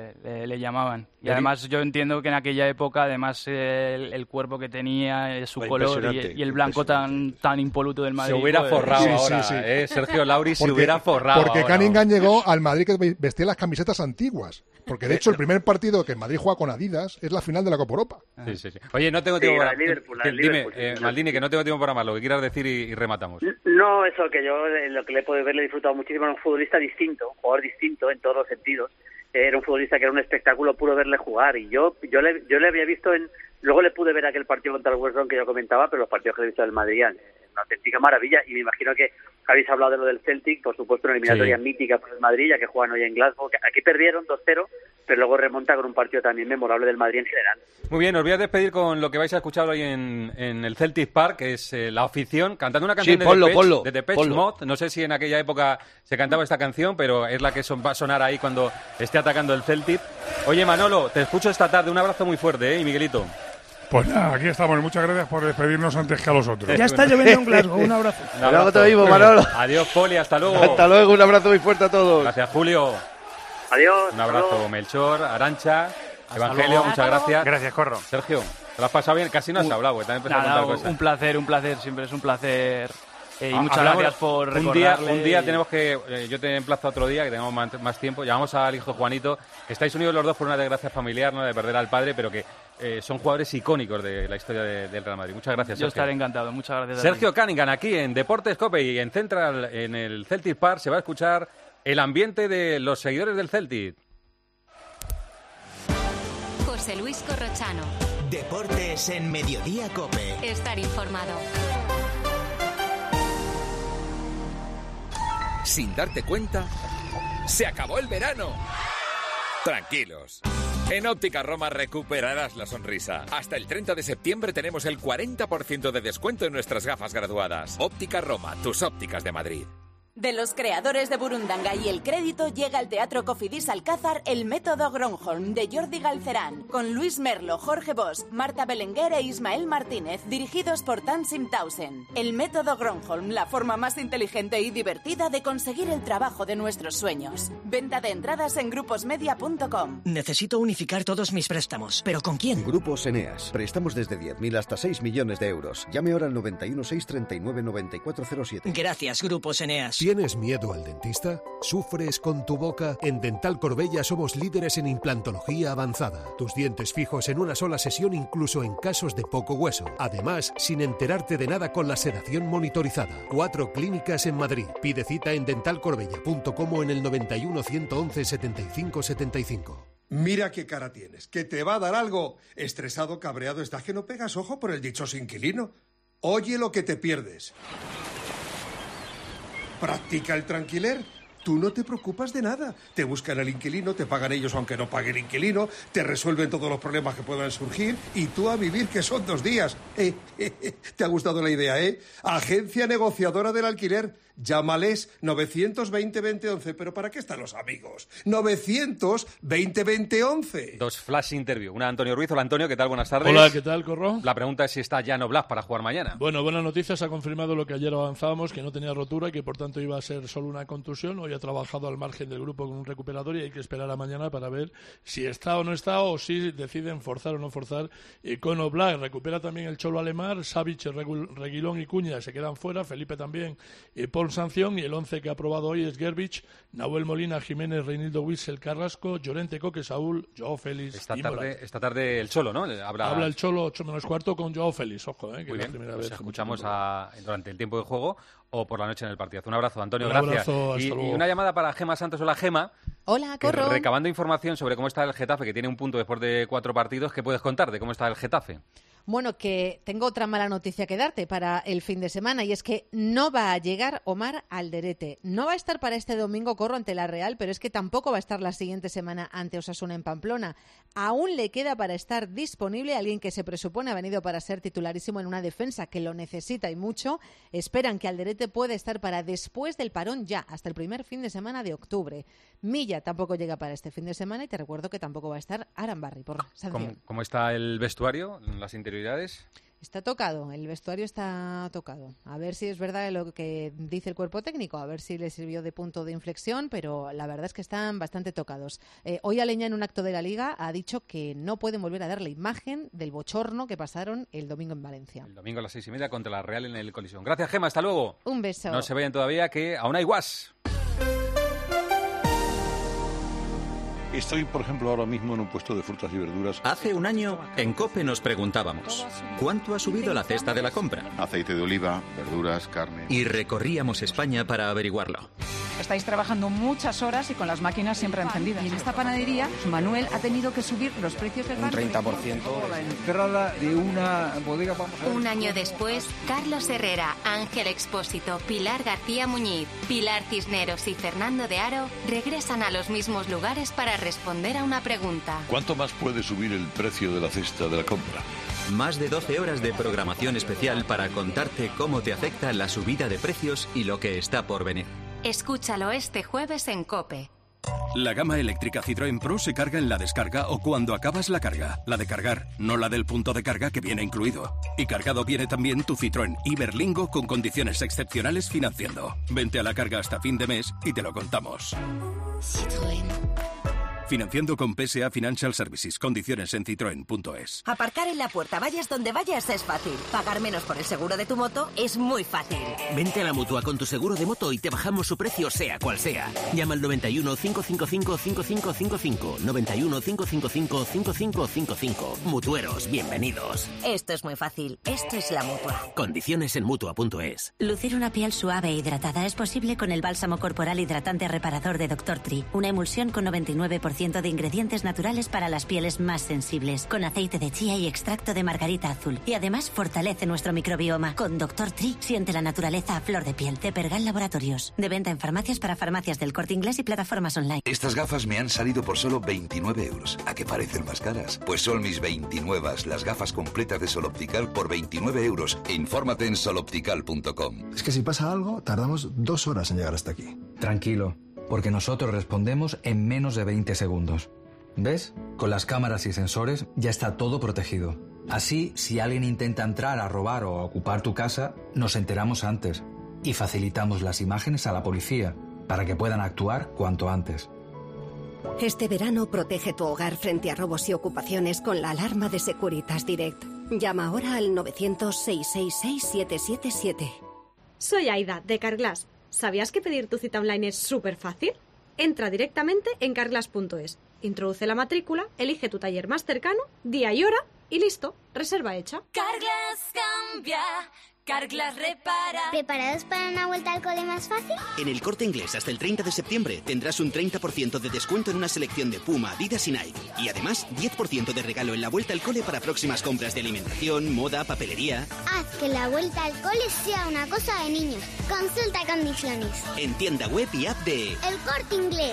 le llamaban. Y además yo entiendo que en aquella época, además el cuerpo que tenía, su color y el blanco tan impoluto del Madrid. Se hubiera forrado ahora, Sergio Lauri se hubiera forrado. Porque Cunningham llegó al Madrid que vestía las camisetas antiguas. Porque de hecho el primer partido que el Madrid juega con Adidas es la final de la Copa Europa. Sí. Oye, no tengo tiempo para... Dime, Maldini, que no tengo tiempo para más, lo que quieras decir y rematamos. No, eso, que yo lo que le he podido ver, le he disfrutado muchísimo, era un futbolista distinto, un jugador distinto en todos los sentidos. Era un futbolista que era un espectáculo puro verle jugar, y yo le había visto luego le pude ver aquel partido contra el West Brom que yo comentaba, pero los partidos que he visto del Madrid, una auténtica maravilla, y me imagino que habéis hablado de lo del Celtic, por supuesto, una eliminatoria mítica por el Madrid, ya que juegan hoy en Glasgow, que aquí perdieron 2-0, pero luego remonta con un partido también memorable del Madrid en general. Muy bien, os voy a despedir con lo que vais a escuchar hoy en el Celtic Park, que es la afición, cantando una canción de Depeche Mode. No sé si en aquella época se cantaba esta canción, pero es la que va a sonar ahí cuando esté atacando el Celtic. Oye, Manolo, te escucho esta tarde, un abrazo muy fuerte, y Miguelito. Pues nada, aquí estamos. Muchas gracias por despedirnos antes que a los otros. Ya está lloviendo en Glasgow. Un abrazo. Luego te oímos, Manolo. Adiós, Poli. Hasta luego. Hasta luego. Un abrazo muy fuerte a todos. Gracias, Julio. Adiós. Un abrazo, Melchor, Arancha, Evangelio. Muchas gracias. Gracias, Corro. Sergio, ¿te lo has pasado bien? Casi no has hablado, también empezó a contar cosas. Un placer. Siempre es un placer. Y muchas gracias por recordarle. Un día tenemos que... yo te emplazo otro día, que tengamos más tiempo. Llamamos al hijo Juanito. Estáis unidos los dos por una desgracia familiar, ¿no?, de perder al padre, pero que son jugadores icónicos de la historia del Real Madrid. Muchas gracias, Yo Sergio. estaré encantado. Muchas gracias. Sergio Cunningham, aquí en Deportes COPE y en Central, en el Celtic Park, se va a escuchar el ambiente de los seguidores del Celtic. José Luis Corrochano. Deportes en Mediodía COPE. Estar informado. Sin darte cuenta, se acabó el verano. Tranquilos. En Óptica Roma recuperarás la sonrisa. Hasta el 30 de septiembre tenemos el 40% de descuento en nuestras gafas graduadas. Óptica Roma, tus ópticas de Madrid. De los creadores de Burundanga y El Crédito llega al Teatro Cofidis Alcázar El Método Gronholm de Jordi Galcerán, con Luis Merlo, Jorge Bosch, Marta Belenguer e Ismael Martínez, dirigidos por Tansim Tausen. El Método Gronholm, la forma más inteligente y divertida de conseguir el trabajo de nuestros sueños. Venta de entradas en gruposmedia.com. Necesito unificar todos mis préstamos, ¿pero con quién? Grupos Eneas. Préstamos desde 10.000 hasta 6 millones de euros. Llame ahora al 91 639 9407. Gracias, Grupos Eneas. ¿Tienes miedo al dentista? ¿Sufres con tu boca? En Dental Corbella somos líderes en implantología avanzada. Tus dientes fijos en una sola sesión, incluso en casos de poco hueso. Además, sin enterarte de nada con la sedación monitorizada. 4 clínicas en Madrid. Pide cita en dentalcorbella.com o en el 91 111 75 75. Mira qué cara tienes, que te va a dar algo. Estresado, cabreado, estás que no pegas ojo por el dichoso inquilino. Oye lo que te pierdes. Practica el tranquiler. Tú no te preocupas de nada. Te buscan al inquilino, te pagan ellos aunque no pague el inquilino, te resuelven todos los problemas que puedan surgir y tú a vivir, que son 2 días. ¿Te ha gustado la idea, Agencia negociadora del alquiler. Llámales 920-2011. ¿Pero para qué están los amigos? 920-2011. 2 flash interview. Una Antonio Ruiz. Hola, Antonio, ¿qué tal? Buenas tardes. Hola, ¿qué tal, Corro? La pregunta es si está Jan Oblak para jugar mañana. Bueno, buenas noticias. Ha confirmado lo que ayer avanzábamos, que no tenía rotura y que por tanto iba a ser solo una contusión. Hoy ha trabajado al margen del grupo con un recuperador y hay que esperar a mañana para ver si está o no está, o si deciden forzar o no forzar con Oblak. Recupera también el Cholo Alemar, Savic, Reguilón y Cuña se quedan fuera, Felipe también, Paul sanción, y el 11 que ha aprobado hoy es Gervich, Nahuel Molina, Jiménez, Reinildo Wissel, Carrasco, Llorente, Coque, Saúl, Joao Félix. Esta tarde el Cholo, ¿no? Habla el Cholo 8:45 con Joao Félix, ojo, que es la primera vez. Escuchamos durante el tiempo de juego o por la noche en el partido. Un abrazo, Antonio, gracias. Y una llamada para Gema Santos. Hola, Gema. Hola, Corro. Recabando información sobre cómo está el Getafe, que tiene un punto después de 4 partidos, ¿qué puedes contar de cómo está el Getafe? Bueno, que tengo otra mala noticia que darte para el fin de semana, y es que no va a llegar Omar Alderete. No va a estar para este domingo, Corro, ante la Real, pero es que tampoco va a estar la siguiente semana ante Osasuna en Pamplona. Aún le queda para estar disponible alguien que se presupone ha venido para ser titularísimo en una defensa que lo necesita y mucho. Esperan que Alderete pueda estar para después del parón ya, hasta el primer fin de semana de octubre. Milla tampoco llega para este fin de semana y te recuerdo que tampoco va a estar Arambarri por sanción. ¿Cómo está el vestuario, las interioridades? Está tocado, el vestuario está tocado. A ver si es verdad lo que dice el cuerpo técnico, a ver si le sirvió de punto de inflexión, pero la verdad es que están bastante tocados. Hoy Aleñá, en un acto de la Liga, ha dicho que no pueden volver a dar la imagen del bochorno que pasaron el domingo en Valencia. El domingo a las 6:30 contra la Real en el Coliseo. Gracias, Gema, hasta luego. Un beso. No se vayan todavía, que aún hay guas. Estoy, por ejemplo, ahora mismo en un puesto de frutas y verduras. Hace un año, en COPE nos preguntábamos, ¿cuánto ha subido la cesta de la compra? Aceite de oliva, verduras, carne. Y recorríamos España para averiguarlo. Estáis trabajando muchas horas y con las máquinas siempre encendidas. Y en esta panadería, Manuel ha tenido que subir los precios del pan. Un 30%. Cerrada de una bodega, vamos a ver. Un año después, Carlos Herrera, Ángel Expósito, Pilar García Muñiz, Pilar Cisneros y Fernando de Aro regresan a los mismos lugares para responder a una pregunta. ¿Cuánto más puede subir el precio de la cesta de la compra? Más de 12 horas de programación especial para contarte cómo te afecta la subida de precios y lo que está por venir. Escúchalo este jueves en COPE. La gama eléctrica Citroën Pro se carga en la descarga o cuando acabas la carga. La de cargar, no la del punto de carga que viene incluido. Y cargado viene también tu Citroën Iberlingo con condiciones excepcionales financiando. Vente a la carga hasta fin de mes y te lo contamos. Citroën. Financiando con PSA Financial Services. Condiciones en citroen.es. Aparcar en la puerta, vayas donde vayas, es fácil. Pagar menos por el seguro de tu moto es muy fácil. Vente a la Mutua con tu seguro de moto y te bajamos su precio sea cual sea. Llama al 91 555 5555. 91 555 5555. Mutueros, bienvenidos. Esto es muy fácil. Esto es la Mutua. Condiciones en Mutua.es. Lucir una piel suave e hidratada es posible con el bálsamo corporal hidratante reparador de Dr. Tree. Una emulsión con 99% de ingredientes naturales para las pieles más sensibles, con aceite de chía y extracto de margarita azul. Y además fortalece nuestro microbioma. Con Dr. Tree siente la naturaleza a flor de piel. De Pergal Laboratorios. De venta en farmacias para farmacias del Corte Inglés y plataformas online. Estas gafas me han salido por solo 29 euros. ¿A qué parecen más caras? Pues son mis 29, las gafas completas de Sol Optical por 29 euros. Infórmate en soloptical.com. Es que si pasa algo, tardamos 2 horas en llegar hasta aquí. Tranquilo, porque nosotros respondemos en menos de 20 segundos. ¿Ves? Con las cámaras y sensores ya está todo protegido. Así, si alguien intenta entrar a robar o a ocupar tu casa, nos enteramos antes y facilitamos las imágenes a la policía para que puedan actuar cuanto antes. Este verano protege tu hogar frente a robos y ocupaciones con la alarma de Securitas Direct. Llama ahora al 900-666-777. Soy Aida, de Carglass. ¿Sabías que pedir tu cita online es súper fácil? Entra directamente en carglass.es, introduce la matrícula, elige tu taller más cercano, día y hora y listo, reserva hecha. Carglass cambia, Carglass repara. ¿Preparados para una vuelta al cole más fácil? En el Corte Inglés hasta el 30 de septiembre tendrás un 30% de descuento en una selección de Puma, Adidas y Nike. Y además 10% de regalo en la vuelta al cole para próximas compras de alimentación, moda, papelería. Haz que la vuelta al cole sea una cosa de niños. Consulta condiciones. En tienda web y app de El Corte Inglés.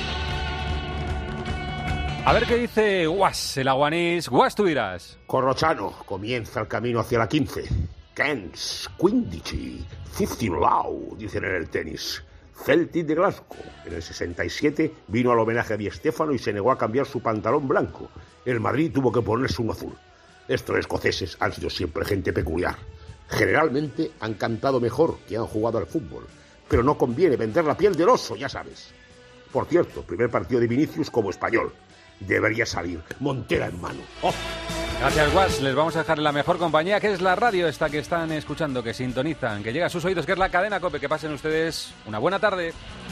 A ver qué dice Guas, el aguanís. Guas, tú dirás. Corrochano comienza el camino hacia la 15. Cairns, Quindici, 15 Lau, dicen en el tenis. Celtic de Glasgow. En el 67 vino al homenaje a Di Stéfano y se negó a cambiar su pantalón blanco. El Madrid tuvo que ponerse uno azul. Estos escoceses han sido siempre gente peculiar. Generalmente han cantado mejor que han jugado al fútbol. Pero no conviene vender la piel del oso, ya sabes. Por cierto, primer partido de Vinicius como español. Debería salir Montera en mano. ¡Oh! Gracias, Guas. Les vamos a dejar la mejor compañía, que es la radio esta que están escuchando, que sintonizan, que llega a sus oídos, que es la cadena COPE. Que pasen ustedes una buena tarde.